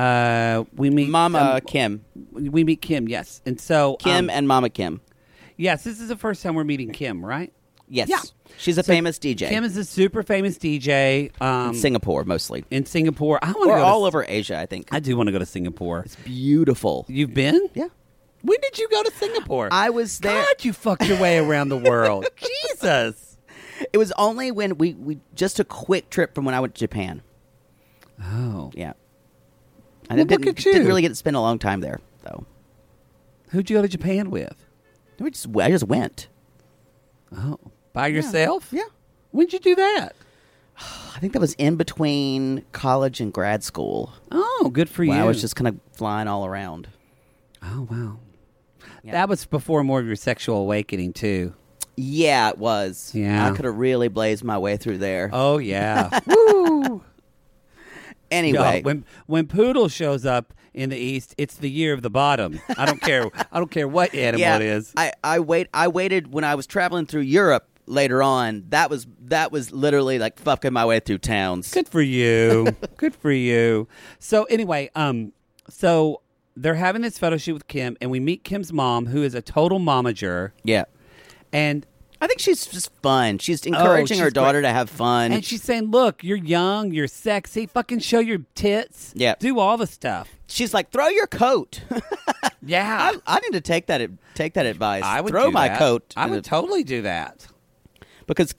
Mama Kim. We meet Kim, yes. And so Kim and Mama Kim. Yes, this is the first time we're meeting Kim, right? Yes. Yeah. She's a famous DJ. Kim is a super famous DJ. In Singapore, mostly. In Singapore. Or all over Asia, I think. I do want to go to Singapore. It's beautiful. You've been? Yeah. When did you go to Singapore? I was there. God, you fucked your way around the world. Jesus. It was only when we just a quick trip from when I went to Japan. Oh. Yeah. Well, look at you. Didn't really get to spend a long time there, though. Who'd you go to Japan with? I just went. Oh. By yourself? Yeah. When'd you do that? I think that was in between college and grad school. Oh, good for you. I was just kind of flying all around. Oh, wow. Yeah. That was before more of your sexual awakening, too. Yeah, it was. Yeah. I could have really blazed my way through there. Oh, yeah. Woo! Anyway. Yo, when Poodle shows up in the East, it's the year of the bottom. I don't care. I don't care what animal it is. I waited when I was traveling through Europe later on. That was literally like fucking my way through towns. Good for you. Good for you. So anyway, so they're having this photo shoot with Kim, and we meet Kim's mom, who is a total momager. Yeah. And I think she's just fun. She's encouraging her daughter to have fun. And she's saying, look, you're young, you're sexy, fucking show your tits. Yeah. Do all the stuff. She's like, throw your coat. Yeah. I need to take that advice. I would throw do my that. coat. I would totally do that. Because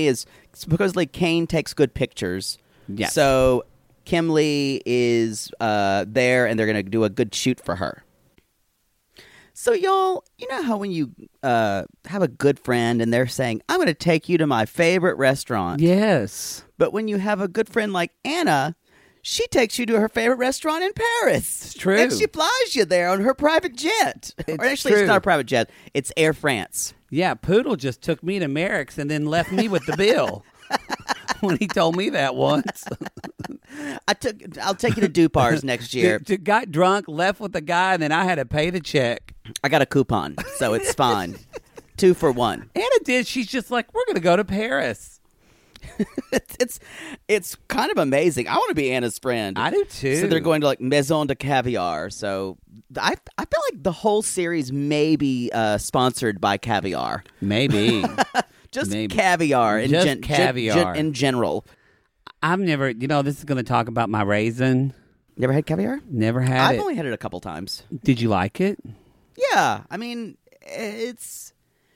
Kane takes good pictures. Yes. So Kim Lee is there, and they're going to do a good shoot for her. So, y'all, you know how when you have a good friend and they're saying, I'm going to take you to my favorite restaurant. Yes. But when you have a good friend like Anna, she takes you to her favorite restaurant in Paris. It's true. And she flies you there on her private jet. Or actually, it's not a private jet. It's Air France. Yeah, Poodle just took me to Merrick's and then left me with the bill when he told me that once. I'll take you to Dupar's next year. Got drunk, left with the guy, and then I had to pay the check. I got a coupon, so it's fine. 2 for 1. Anna did. She's just like, we're going to go to Paris. It's kind of amazing. I want to be Anna's friend. I do too. So they're going to like Maison de Caviar. So I feel like the whole series may be sponsored by Caviar. Maybe. Just Maybe. caviar. Just caviar. In general. I've never, this is going to talk about my raisin. Never had caviar? Never had I've it. only had it a couple times. Did you like it? Yeah. I mean, it's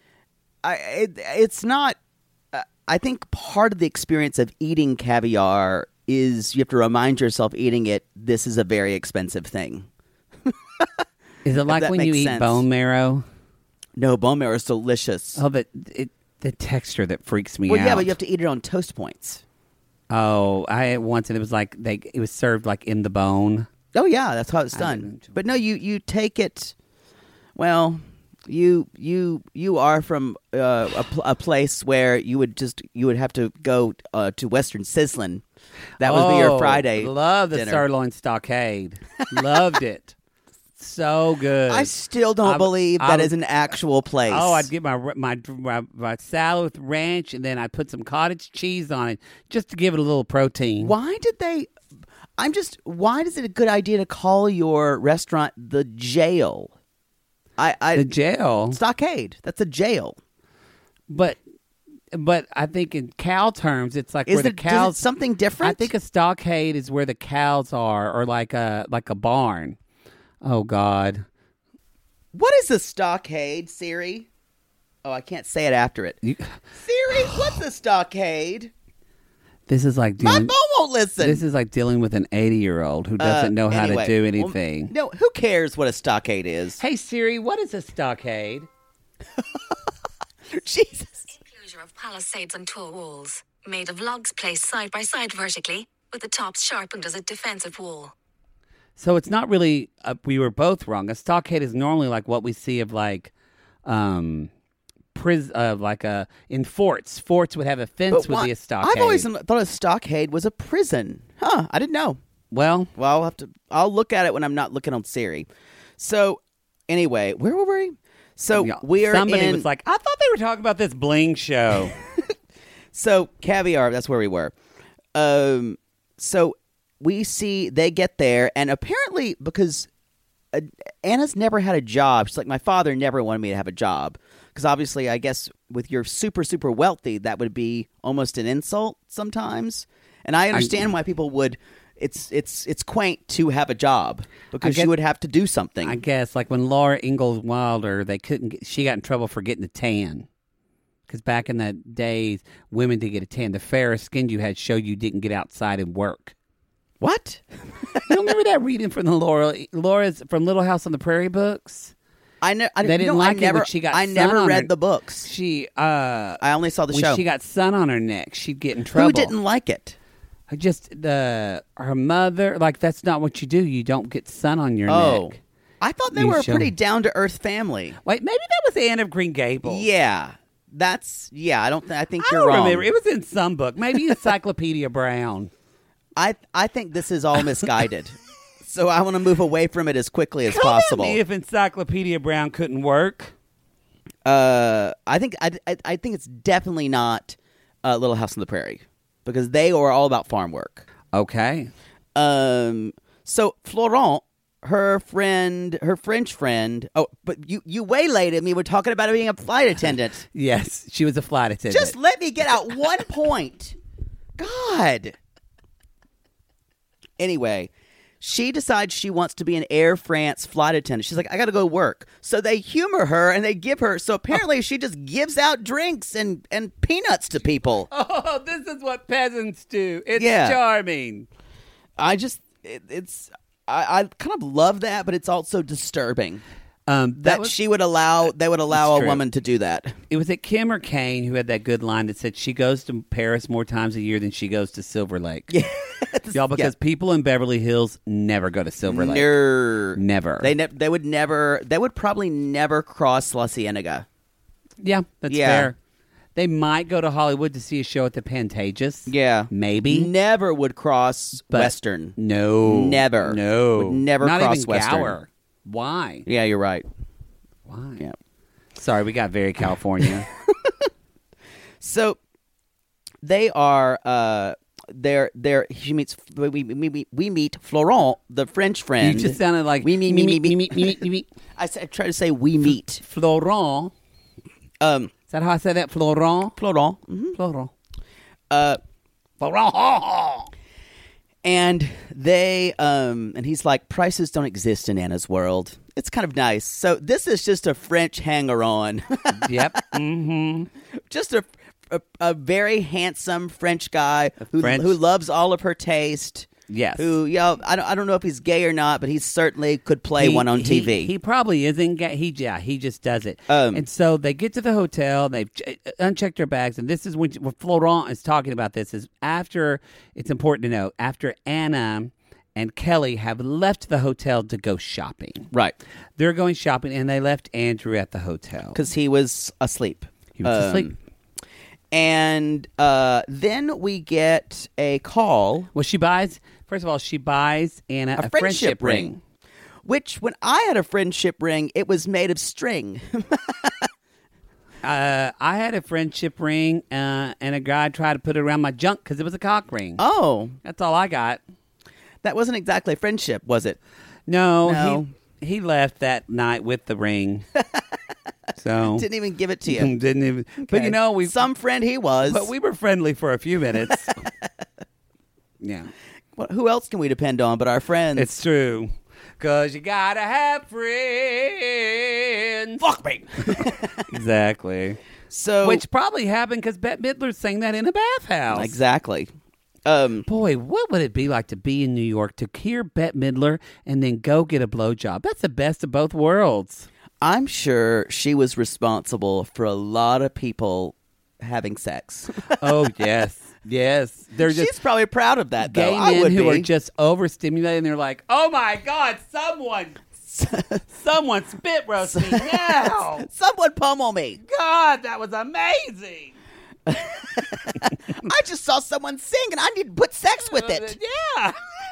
not. I think part of the experience of eating caviar is you have to remind yourself eating it, this is a very expensive thing. Is it like when you eat bone marrow? No, bone marrow is delicious. Oh, the texture that freaks me out. Well, yeah, but you have to eat it on toast points. Oh, I had once, and it was like it was served like in the bone. Oh, yeah, that's how it's done. But no, you take it. Well, you are from a place where you would have to go to Western Sizzlin'. That would be your Friday. Love the dinner. Sirloin Stockade. Loved it. So good. I still don't believe that is an actual place. Oh, I'd get my salad with ranch, and then I'd put some cottage cheese on it just to give it a little protein. Why is it a good idea to call your restaurant the Jail? The Jail? Stockade. That's a jail. But I think in cow terms, it's like where the cows. Is it something different? I think a stockade is where the cows are, or like a barn. Oh God! What is a stockade, Siri? Oh, I can't say it after it. Siri, what's a stockade? This is like my phone won't listen. This is like dealing with an 80-year-old who doesn't know how to do anything. Well, no, who cares what a stockade is? Hey Siri, what is a stockade? Jesus. Enclosure of palisades and tall walls, made of logs placed side by side vertically, with the tops sharpened as a defensive wall. So it's not really. We were both wrong. A stockade is normally like what we see of like, in forts. Forts would have a fence would be a stockade. I've always thought a stockade was a prison. Huh? I didn't know. Well, I'll look at it when I'm not looking on Siri. So anyway, where were we? So somebody was like, I thought they were talking about this bling show. So caviar. That's where we were. So. We see they get there, and apparently because Anna's never had a job, she's like, my father never wanted me to have a job. Because obviously, I guess, with you're super, super wealthy, that would be almost an insult sometimes. And I understand why people would, it's quaint to have a job, because you would have to do something. I guess, like when Laura Ingalls Wilder, she got in trouble for getting a tan. Because back in the days, women did get a tan. The fairer skin you had showed you didn't get outside and work. What? You don't remember that reading from the Laura's from Little House on the Prairie books? I never read the books. I only saw the show. When she got sun on her neck, she'd get in trouble. Who didn't like it? Her mother. Like, that's not what you do. You don't get sun on your neck. I thought they were a pretty down to earth family. Wait, maybe that was Anne of Green Gables. Yeah, I think you're don't wrong. Remember. It was in some book, maybe Encyclopedia Brown. I think this is all misguided. So I want to move away from it as quickly as possible. At me if Encyclopedia Brown couldn't work. I think it's definitely not Little House on the Prairie because they are all about farm work. Okay. So Florent, her French friend. Oh, but you waylaid me. We're talking about being a flight attendant. Yes, she was a flight attendant. Just let me get out one point. God. Anyway, she decides she wants to be an Air France flight attendant. She's like, I got to go work. So they humor her and they give her. So apparently she just gives out drinks and peanuts to people. Oh, this is what peasants do. It's charming. I kind of love that, but it's also disturbing. They would allow a woman to do that. It was at Kim or Kane who had that good line that said she goes to Paris more times a year than she goes to Silver Lake. Yeah. Y'all, because people in Beverly Hills never go to Silver Lake. Never. They would probably never cross La Cienega. Yeah, that's fair. They might go to Hollywood to see a show at the Pantages. Yeah. Maybe. Never would cross Western. No. Never. No. Would never Not cross even Western. Gower. Why? Yeah, you're right. Why? Yeah. Sorry, we got very California. So they are we meet Florent, the French friend. You just sounded like we meet. I try to say we meet Florent. Is that how I said that? Florent. Mm-hmm. Florent. Florent. And they and he's like, prices don't exist in Anna's world. It's kind of nice. So this is just a French hanger-on. Yep. Mm-hmm. Just a very handsome French guy who loves all of her taste. Yes. Who, I don't know if he's gay or not, but he certainly could play one on TV. He probably isn't gay. He just does it. And so they get to the hotel, they've unchecked their bags, and this is when Florent is talking about this, is after, it's important to note, after Anna and Kelly have left the hotel to go shopping. Right. They're going shopping, and they left Andrew at the hotel. Because he was asleep. He was asleep. And then we get a call. Well, she buys Anna a friendship ring. Which, when I had a friendship ring, it was made of string. I had a friendship ring, and a guy tried to put it around my junk because it was a cock ring. Oh. That's all I got. That wasn't exactly friendship, was it? No. He left that night with the ring. So didn't even give it to you. Didn't even. Okay. But some friend he was. But we were friendly for a few minutes. Yeah. Well, who else can we depend on but our friends? It's true. 'Cause you gotta have friends. Fuck me. Exactly. So, which probably happened because Bette Midler sang that in a bathhouse. Exactly. Boy, what would it be like to be in New York, to hear Bette Midler and then go get a blowjob? That's the best of both worlds. I'm sure she was responsible for a lot of people having sex. Oh, yes. Yes. She's probably proud of that, though. Gay men who are just overstimulated and they're like, oh my God, someone spit roast me now. Someone pummel me. God, that was amazing. I just saw someone sing and I need to put sex with it. Yeah.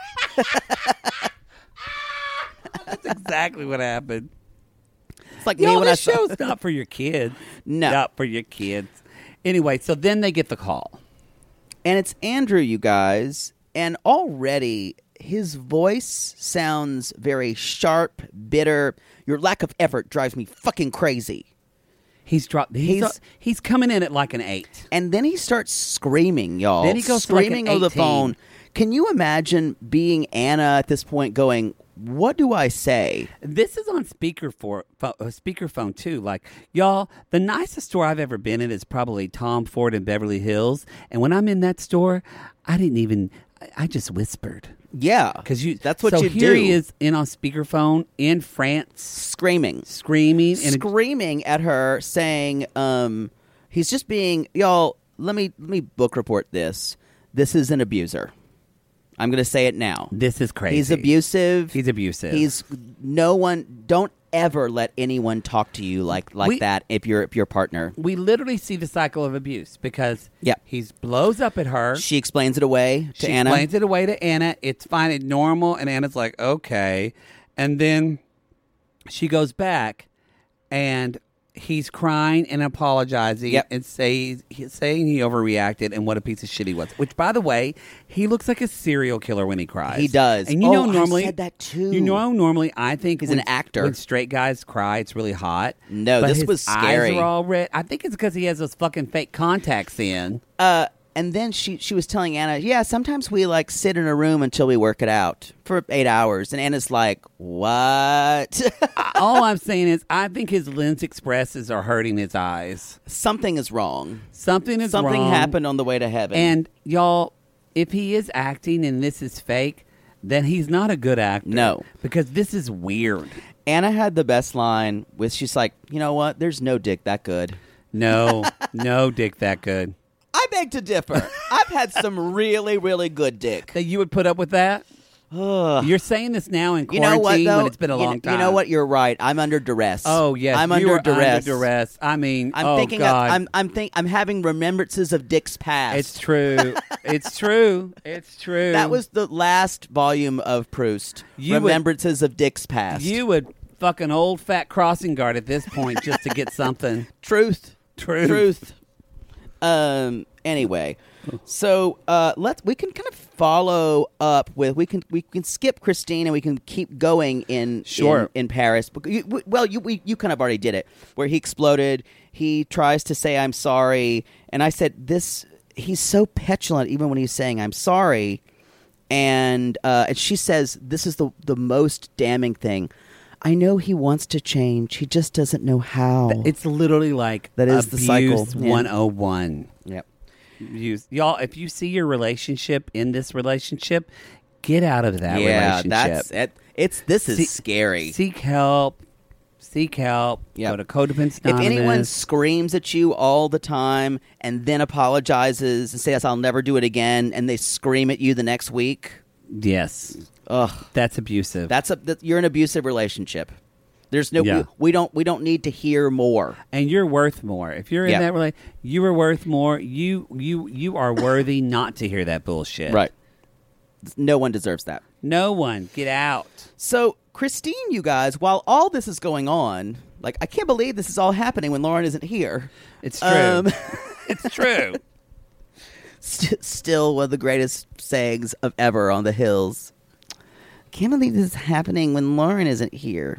That's exactly what happened. It's like me when this show's not for your kids. No. Not for your kids. Anyway, so then they get the call. And it's Andrew, you guys. And already his voice sounds very sharp, bitter. Your lack of effort drives me fucking crazy. He's coming in at like an 8. And then he starts screaming, y'all. Then he goes screaming like over the phone. Can you imagine being Anna at this point going, what do I say? This is on speakerphone too. Like, y'all, the nicest store I've ever been in is probably Tom Ford in Beverly Hills. And when I'm in that store, I just whispered. Yeah, Because that's what you do. So here he is in on speakerphone in France. Screaming And at her, saying, he's just being, y'all, let me book report this. This is an abuser. I'm going to say it now. This is crazy. He's abusive. Don't ever let anyone talk to you like that if you're your partner. We literally see the cycle of abuse because Yeah. he blows up at her. She explains it away to Anna. She explains it away to Anna. It's fine and normal. And Anna's like, okay. And then she goes back and he's crying and apologizing and saying he overreacted and what a piece of shit he was. Which, by the way, he looks like a serial killer when he cries. He does. And normally, I said that too. You know, normally I think he's an actor. When straight guys cry, it's really hot. No, but this his was scary. Eyes are all red. I think it's because he has those fucking fake contacts in. And then she was telling Anna, yeah, sometimes we like sit in a room until we work it out for 8 hours. And Anna's like, what? All I'm saying is I think his lens expresses are hurting his eyes. Something is wrong. Something wrong. Happened on the way to heaven. And y'all, if he is acting and this is fake, then he's not a good actor. No. Because this is weird. Anna had the best line with, she's like, you know what? There's no dick that good. No dick that good. I beg to differ. I've had some really, really good dick. That you would put up with that? You're saying this now in quarantine when it's been a long time. You know what? You're right. I'm under duress. Oh yes, I'm under duress. I mean, God. I'm having remembrances of dicks past. It's true. It's true. It's true. That was the last volume of Proust. Remembrances of dicks past. You would fucking old fat crossing guard at this point just to get something. Truth. Anyway, so we can kind of follow up with we can skip Christine and we can keep going in Paris. You kind of already did it where he exploded. He tries to say I'm sorry, and I said this. He's so petulant even when he's saying I'm sorry, and she says this is the most damning thing. I know he wants to change. He just doesn't know how. It's literally like that is the cycle 101. Yep. Y'all, if you see your relationship in this relationship, get out of that relationship. That's it. This is scary. Seek help. Yep. Go to Codependence Anonymous. If anyone screams at you all the time and then apologizes and says, I'll never do it again, and they scream at you the next week. Yes. Ugh. That's abusive. You're in an abusive relationship. There's no we don't need to hear more. And you're worth more. If you're in that relationship, you are worth more. You are worthy not to hear that bullshit. Right. No one deserves that. No one. Get out. So, Christine, you guys, while all this is going on, like I can't believe this is all happening when Lauren isn't here. It's true. It's true. Still one of the greatest sayings of ever on the hills. Can't believe this is happening when Lauren isn't here.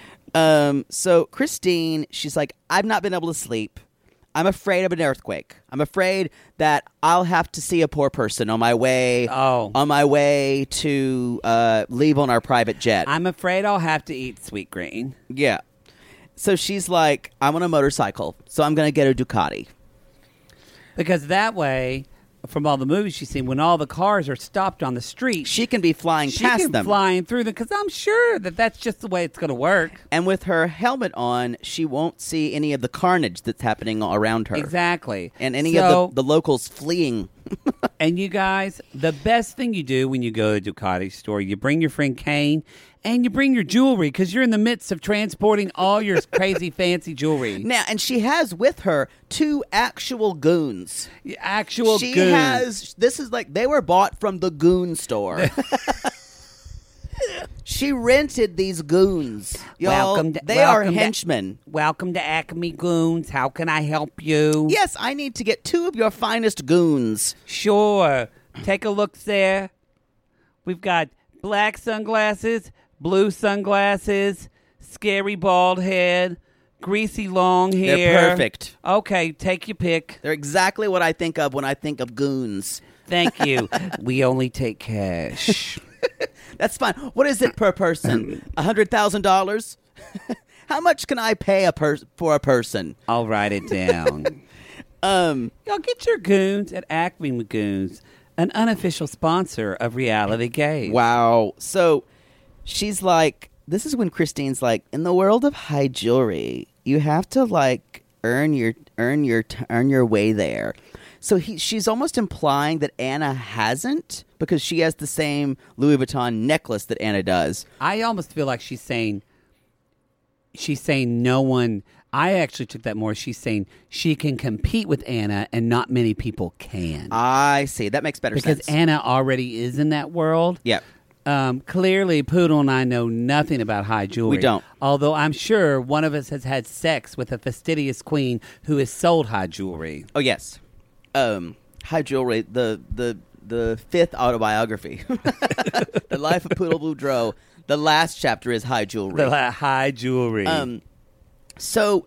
So Christine, she's like, I've not been able to sleep. I'm afraid of an earthquake. I'm afraid that I'll have to see a poor person on my way. On my way to leave on our private jet. I'm afraid I'll have to eat sweet green. Yeah. So she's like, I'm on a motorcycle, so I'm going to get a Ducati. Because that way, from all the movies she's seen, when all the cars are stopped on the street, she can be flying past them. Flying through them, because I'm sure that's just the way it's going to work. And with her helmet on, she won't see any of the carnage that's happening around her. Exactly. And any of the locals fleeing. And you guys, the best thing you do when you go to a Ducati store, you bring your friend Kane, and you bring your jewelry, because you're in the midst of transporting all your crazy fancy jewelry. Now, and she has with her 2 actual goons. Goons. This is like, they were bought from the goon store. She rented these goons. Y'all, they are henchmen. Welcome to Acme Goons. How can I help you? Yes, I need to get 2 of your finest goons. Sure. Take a look there. We've got black sunglasses, blue sunglasses, scary bald head, greasy long hair. They're perfect. Okay, take your pick. They're exactly what I think of when I think of goons. Thank you. We only take cash. That's fine. What is it per person? $100,000? How much can I pay for a person? I'll write it down. Y'all get your goons at Acme Goons, an unofficial sponsor of Reality Gaze. Wow. So she's like, this is when Christine's like, in the world of high jewelry, you have to like earn your way there. So she's almost implying that Anna hasn't, because she has the same Louis Vuitton necklace that Anna does. I almost feel like she's saying no one. I actually took that more. She's saying she can compete with Anna, and not many people can. I see. That makes better sense. Because Anna already is in that world. Yep. Clearly, Poodle and I know nothing about high jewelry. We don't. Although I'm sure one of us has had sex with a fastidious queen who has sold high jewelry. Oh, yes. High jewelry, the fifth autobiography. The Life of Poodle Boudreaux. The last chapter is high jewelry. High jewelry. So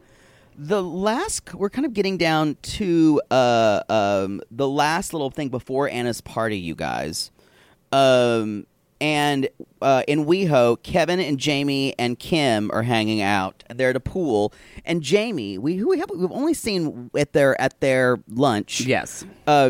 we're kind of getting down to the last little thing before Anna's party, you guys. And in WeHo, Kevin and Jamie and Kim are hanging out. They're at a pool, and Jamie, we've only seen at their lunch. Yes.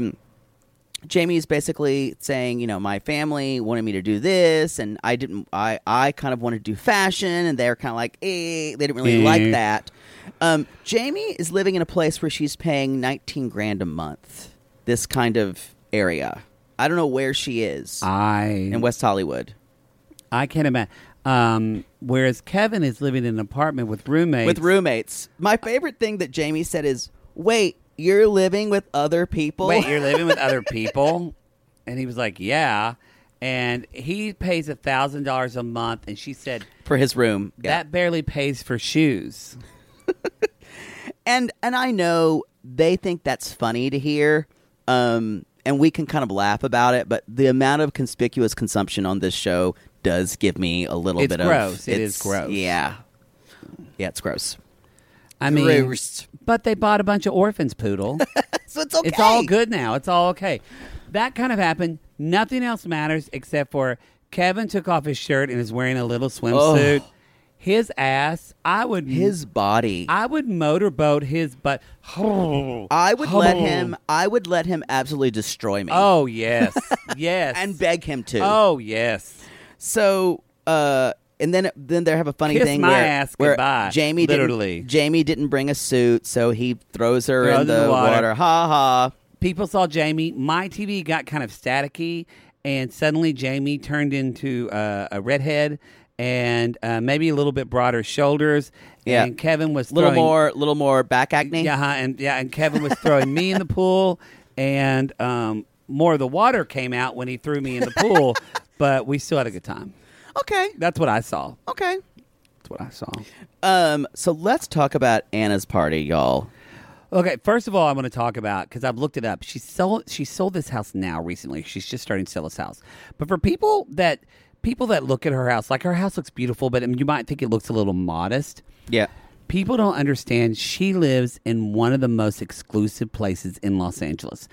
Jamie is basically saying, my family wanted me to do this, and I didn't. I kind of wanted to do fashion, and they're kind of like, they didn't really like that. Jamie is living in a place where she's paying $19,000 a month. This kind of area. I don't know where she is. In West Hollywood. I can't imagine. Whereas Kevin is living in an apartment with roommates. My favorite thing that Jamie said is, "Wait, you're living with other people?" Wait, you're living with other people? And he was like, "Yeah." And he pays $1,000 a month, and she said, for his room, that barely pays for shoes. And I know they think that's funny to hear. And we can kind of laugh about it, but the amount of conspicuous consumption on this show does give me a little bit gross. of... It is gross. Yeah. Yeah, it's gross. I mean, but they bought a bunch of orphans, Poodle. So it's okay. It's all good now. It's all okay. That kind of happened. Nothing else matters except for Kevin took off his shirt and is wearing a little swimsuit. Oh. His ass, his body. I would motorboat his butt. I would let him absolutely destroy me. Oh, yes. Yes. And beg him to. Oh, yes. So, and then they have a funny Kiss thing my where, ass where goodbye, Jamie didn't bring a suit, so he throws her in the water. Ha ha. People saw Jamie. My TV got kind of staticky, and suddenly Jamie turned into a redhead. And maybe a little bit broader shoulders. Yeah. And Kevin was little more back acne. And Kevin was throwing me in the pool, and more of the water came out when he threw me in the pool. But we still had a good time. Okay, that's what I saw. Okay, that's what I saw. So let's talk about Anna's party, y'all. Okay, first of all, I want to talk about, because I've looked it up. She sold this house now recently. She's just starting to sell this house. But for people that look at her house, like her house looks beautiful, but you might think it looks a little modest. Yeah. People don't understand she lives in one of the most exclusive places in Los Angeles.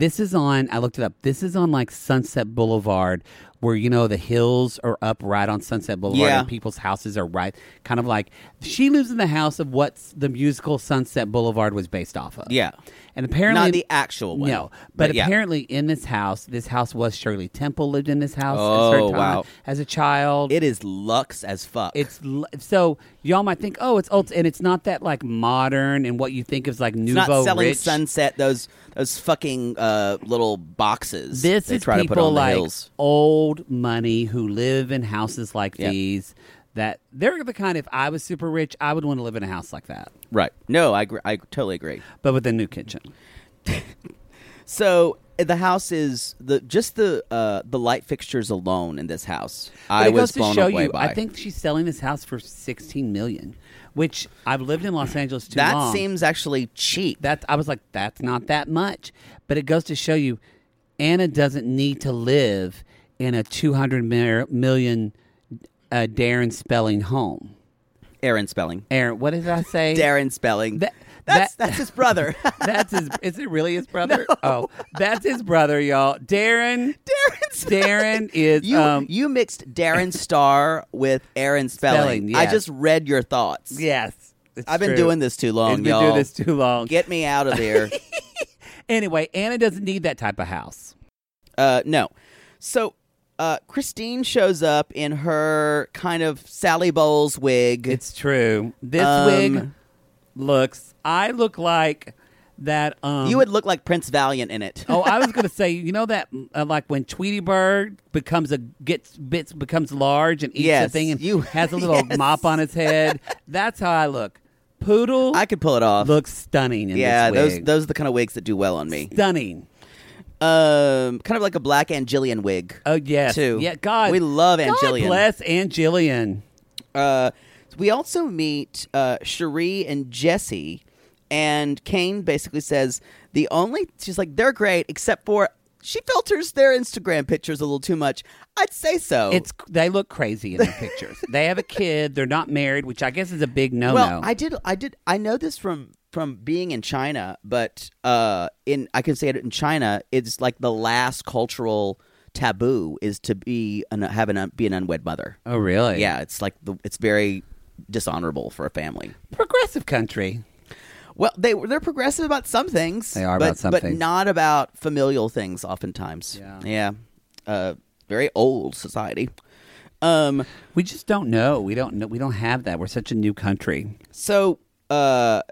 I looked it up, this is on like Sunset Boulevard, where, the hills are up right on Sunset Boulevard, and people's houses are right, kind of like, she lives in the house of what the musical Sunset Boulevard was based off of. Yeah. And apparently... Not the actual one. No. But apparently in this house was Shirley Temple lived in this house as a child. It is luxe as fuck. So y'all might think, it's old, and it's not that like modern and what you think is like nouveau rich. It's not selling Sunset, those fucking little boxes. This they is try people to put on like the hills. Old money who live in houses like these. That they're the kind, if I was super rich, I would want to live in a house like that. Right. No, I totally agree. But with a new kitchen. So the house is the light fixtures alone in this house. I was blown away by. I think she's selling this house for $16 million, which I've lived in Los Angeles too long. That seems actually cheap. I was like, that's not that much. But it goes to show you, Anna doesn't need to live in a $200 million Darren Spelling home. Aaron Spelling. Aaron, what did I say? Darren Spelling. That's his brother. That's his. Is it really his brother? No. Oh, that's his brother, y'all. Darren is. You mixed Darren Star with Aaron Spelling. Yes. I just read your thoughts. Yes, I've been doing this too long, y'all. Doing this too long. Get me out of there. Anyway, Anna doesn't need that type of house. No. So Christine shows up in her kind of Sally Bowles wig. It's true. This wig I look like that. You would look like Prince Valiant in it. Oh, I was going to say, you know that like when Tweety Bird becomes large and eats a thing and has a little mop on his head. That's how I look. Poodle, I could pull it off. Looks stunning in this wig. those are the kind of wigs that do well on me. Stunning. Kind of like a black Ann Jillian wig. Oh yes, too. Yeah, God, we love Ann Jillian. God bless Ann Jillian. We also meet Cherie and Jesse, and Kane basically says she's like, they're great except for she filters their Instagram pictures a little too much. I'd say so. They look crazy in the pictures. They have a kid. They're not married, which I guess is a big no-no. Well, I know this from being in China, but I can say it in China, it's like the last cultural taboo is to be an unwed mother. Oh, really? Yeah, it's like it's very dishonorable for a family. Progressive country. Well, they're progressive about some things. They are about some things, but not about familial things. Oftentimes, yeah. Very old society. We just don't know. We don't know. We don't have that. We're such a new country. So, that's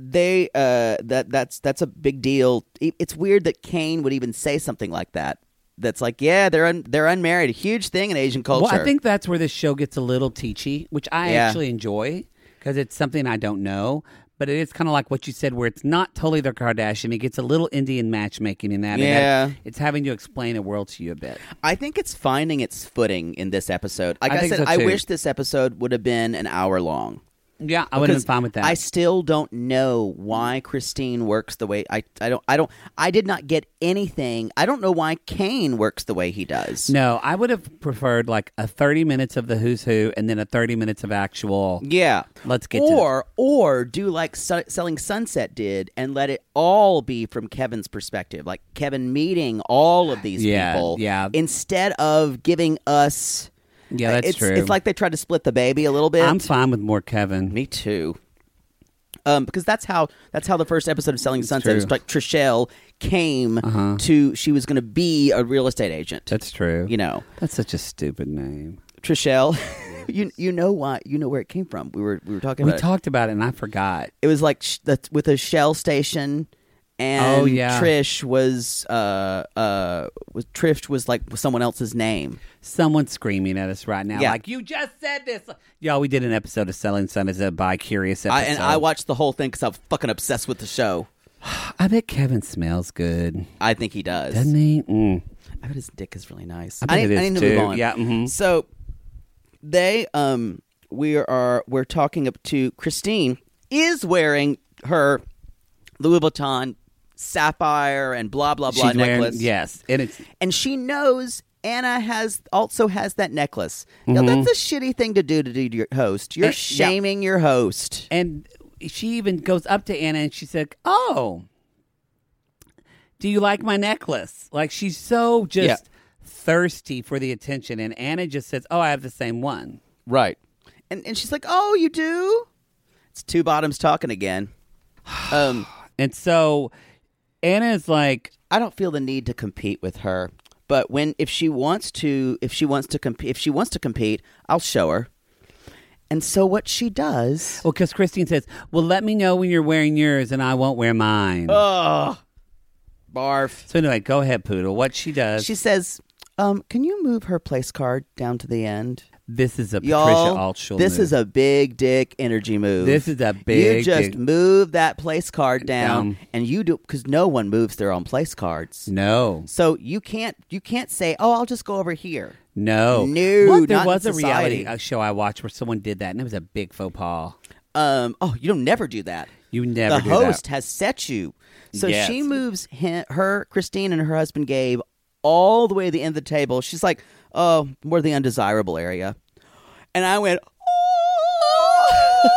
a big deal. It's weird that Kane would even say something like that. That's like, yeah, they're unmarried. A huge thing in Asian culture. Well, I think that's where this show gets a little teachy, which I actually enjoy because it's something I don't know. But it is kind of like what you said, where it's not totally the Kardashian. It gets a little Indian matchmaking in that. Yeah. It's having to explain a world to you a bit. I think it's finding its footing in this episode. Like I said, so I wish this episode would have been an hour long. Yeah, I would have been fine with that. I still don't know why Christine works the way I did not get anything. I don't know why Kane works the way he does. No, I would have preferred like a 30 minutes of the Who's Who and then a 30 minutes of actual. Yeah, let's get or do like Selling Sunset did and let it all be from Kevin's perspective, like Kevin meeting all of these people. Yeah, instead of giving us. Yeah, that's true. It's like they tried to split the baby a little bit. I'm fine with more Kevin. Me too. Because that's how the first episode of Selling Sunset was. Like Trishelle came to. She was going to be a real estate agent. That's true. You know, that's such a stupid name, Trishelle. you know why? You know where it came from. We were talking. We talked about it, and I forgot. It was like with a Shell station. And Trish was like someone else's name. Someone's screaming at us right now. Like, you just said this. Y'all, we did an episode of Selling Sun as a bi-curious episode. And I watched the whole thing because I'm fucking obsessed with the show. I bet Kevin smells good. I think he does. Doesn't he? I bet his dick is really nice. I bet it is too. Move on. Yeah. Mm-hmm. So they we're talking up to Christine is wearing her Louis Vuitton sapphire and blah blah blah necklace. Yes, and she knows Anna also has that necklace. Mm-hmm. You know, that's a shitty thing to do to your host. You're shaming your host. And she even goes up to Anna and she said, "Oh, do you like my necklace?" Like she's so just thirsty for the attention, and Anna just says, "Oh, I have the same one." Right, and she's like, "Oh, you do?" It's two bottoms talking again. And so Anna is like, I don't feel the need to compete with her, but if she wants to compete, I'll show her. And so what she does, well, because Christine says, "Well, let me know when you're wearing yours, and I won't wear mine." Oh, barf. So anyway, go ahead, Poodle. What she does, she says, "Can you move her place card down to the end?" This is a Patricia Altschul This move. is a big dick energy move. This is a big. You just move that place card down, and you do because no one moves their own place cards. No. So you can't say, "Oh, I'll just go over here." No. What? There was a reality show I watched where someone did that, and it was a big faux pas. You don't never do that. You never do that. The host has set you. So she moves Christine and her husband Gabe all the way to the end of the table. She's like, "Oh, more the undesirable area." And I went, "Oh."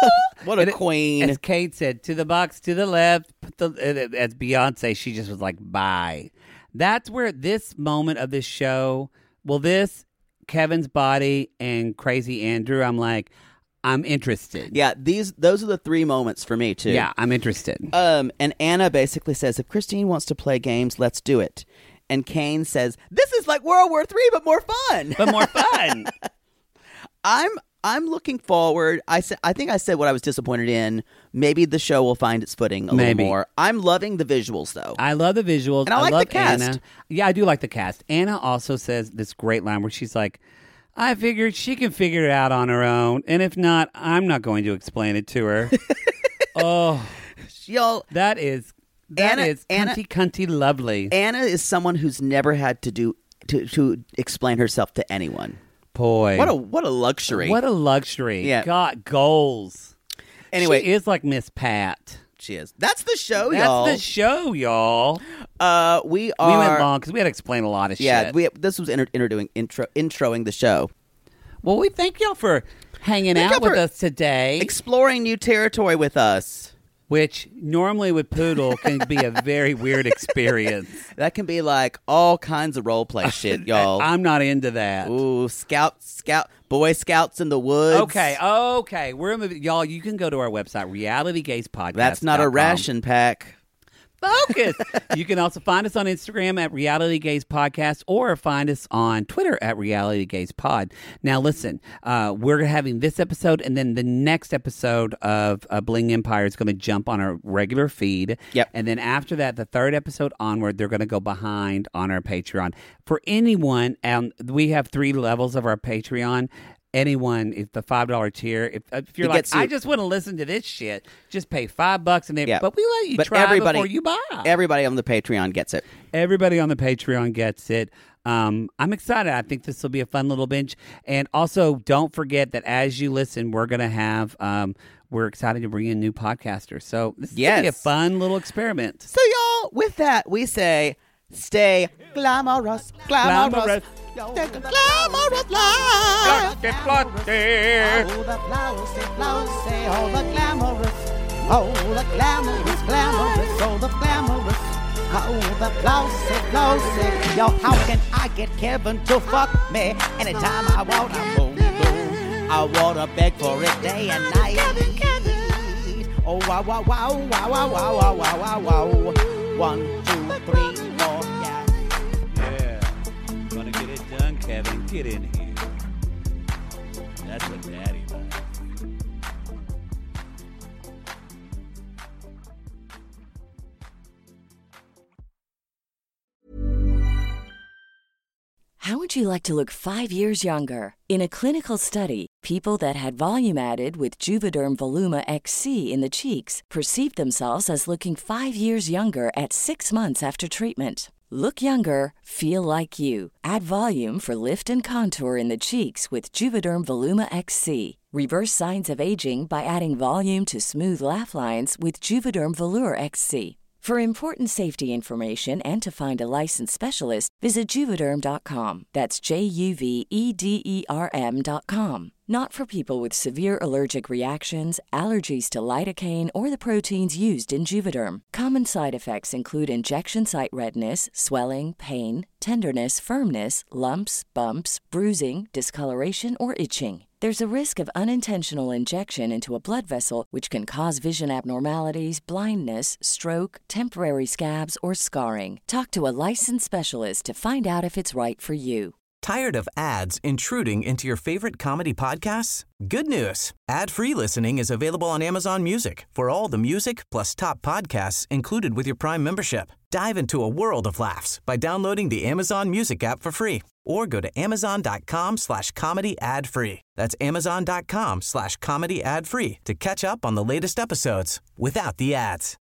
What a queen. As Kate said, to the box, to the left. As Beyonce, she just was like, bye. That's where this moment of this show, this, Kevin's body, and Crazy Andrew, I'm like, I'm interested. Yeah, those are the 3 moments for me, too. Yeah, I'm interested. And Anna basically says, if Christine wants to play games, let's do it. And Kane says, this is like World War III, but more fun. But more fun. I'm looking forward. I think I said what I was disappointed in. Maybe the show will find its footing a little more. I'm loving the visuals, though. I love the visuals. And I like love the cast. Anna. Yeah, I do like the cast. Anna also says this great line where she's like, I figured she can figure it out on her own. And if not, I'm not going to explain it to her. Oh, y'all. That is cunty lovely. Anna is someone who's never had to explain herself to anyone. Boy. What a luxury. What a luxury. Yeah. God, goals. Anyway. She is like Miss Pat. She is. That's the show, y'all. That's the show, y'all. We went long because we had to explain a lot of shit. Yeah, this was introing the show. Well, we thank y'all for hanging out with us today. Exploring new territory with us. Which normally with Poodle can be a very weird experience. That can be like all kinds of role play shit, y'all. I'm not into that. Ooh, Boy Scouts in the woods. Okay. We're moving. Y'all, you can go to our website, RealityGazesPodcast.com. That's not a ration pack. Focus. You can also find us on Instagram at Reality Gaze Podcast or find us on Twitter at Reality Gaze Pod. Now, listen, we're having this episode and then the next episode of Bling Empire is going to jump on our regular feed. Yep. And then after that, the 3rd episode onward, they're going to go behind on our Patreon. For anyone, we have 3 levels of our Patreon. Anyone, if the $5 tier, if you're like, I just want to listen to this shit, just pay $5 and but we let you try before you buy. Everybody on the Patreon gets it. Everybody on the Patreon gets it. I'm excited. I think this will be a fun little binge. And also, don't forget that as you listen, we're going to have, we're excited to bring in new podcasters. So this is going to be a fun little experiment. So y'all, with that, we say, stay glamorous. Stay glamorous life. Get flossy. Oh, the flowersy, oh, the glamorous. Oh, the glamorous, oh, the glamorous. Oh, the flossy. Yo, how can I get Kevin to fuck me? Anytime I want to move. I want to beg for it day and night. Oh, wow. 1, 2, 3, 4, yeah. Gonna get it done, Kevin. Get in here. That's what Daddy likes. How would you like to look 5 years younger? In a clinical study, people that had volume added with Juvederm Voluma XC in the cheeks perceived themselves as looking 5 years younger at 6 months after treatment. Look younger, feel like you. Add volume for lift and contour in the cheeks with Juvederm Voluma XC. Reverse signs of aging by adding volume to smooth laugh lines with Juvederm Volure XC. For important safety information and to find a licensed specialist, visit Juvederm.com. That's JUVEDERM.com. Not for people with severe allergic reactions, allergies to lidocaine, or the proteins used in Juvederm. Common side effects include injection site redness, swelling, pain, tenderness, firmness, lumps, bumps, bruising, discoloration, or itching. There's a risk of unintentional injection into a blood vessel, which can cause vision abnormalities, blindness, stroke, temporary scabs, or scarring. Talk to a licensed specialist to find out if it's right for you. Tired of ads intruding into your favorite comedy podcasts? Good news. Ad-free listening is available on Amazon Music for all the music plus top podcasts included with your Prime membership. Dive into a world of laughs by downloading the Amazon Music app for free or go to amazon.com/comedy ad-free. That's amazon.com/comedy ad-free to catch up on the latest episodes without the ads.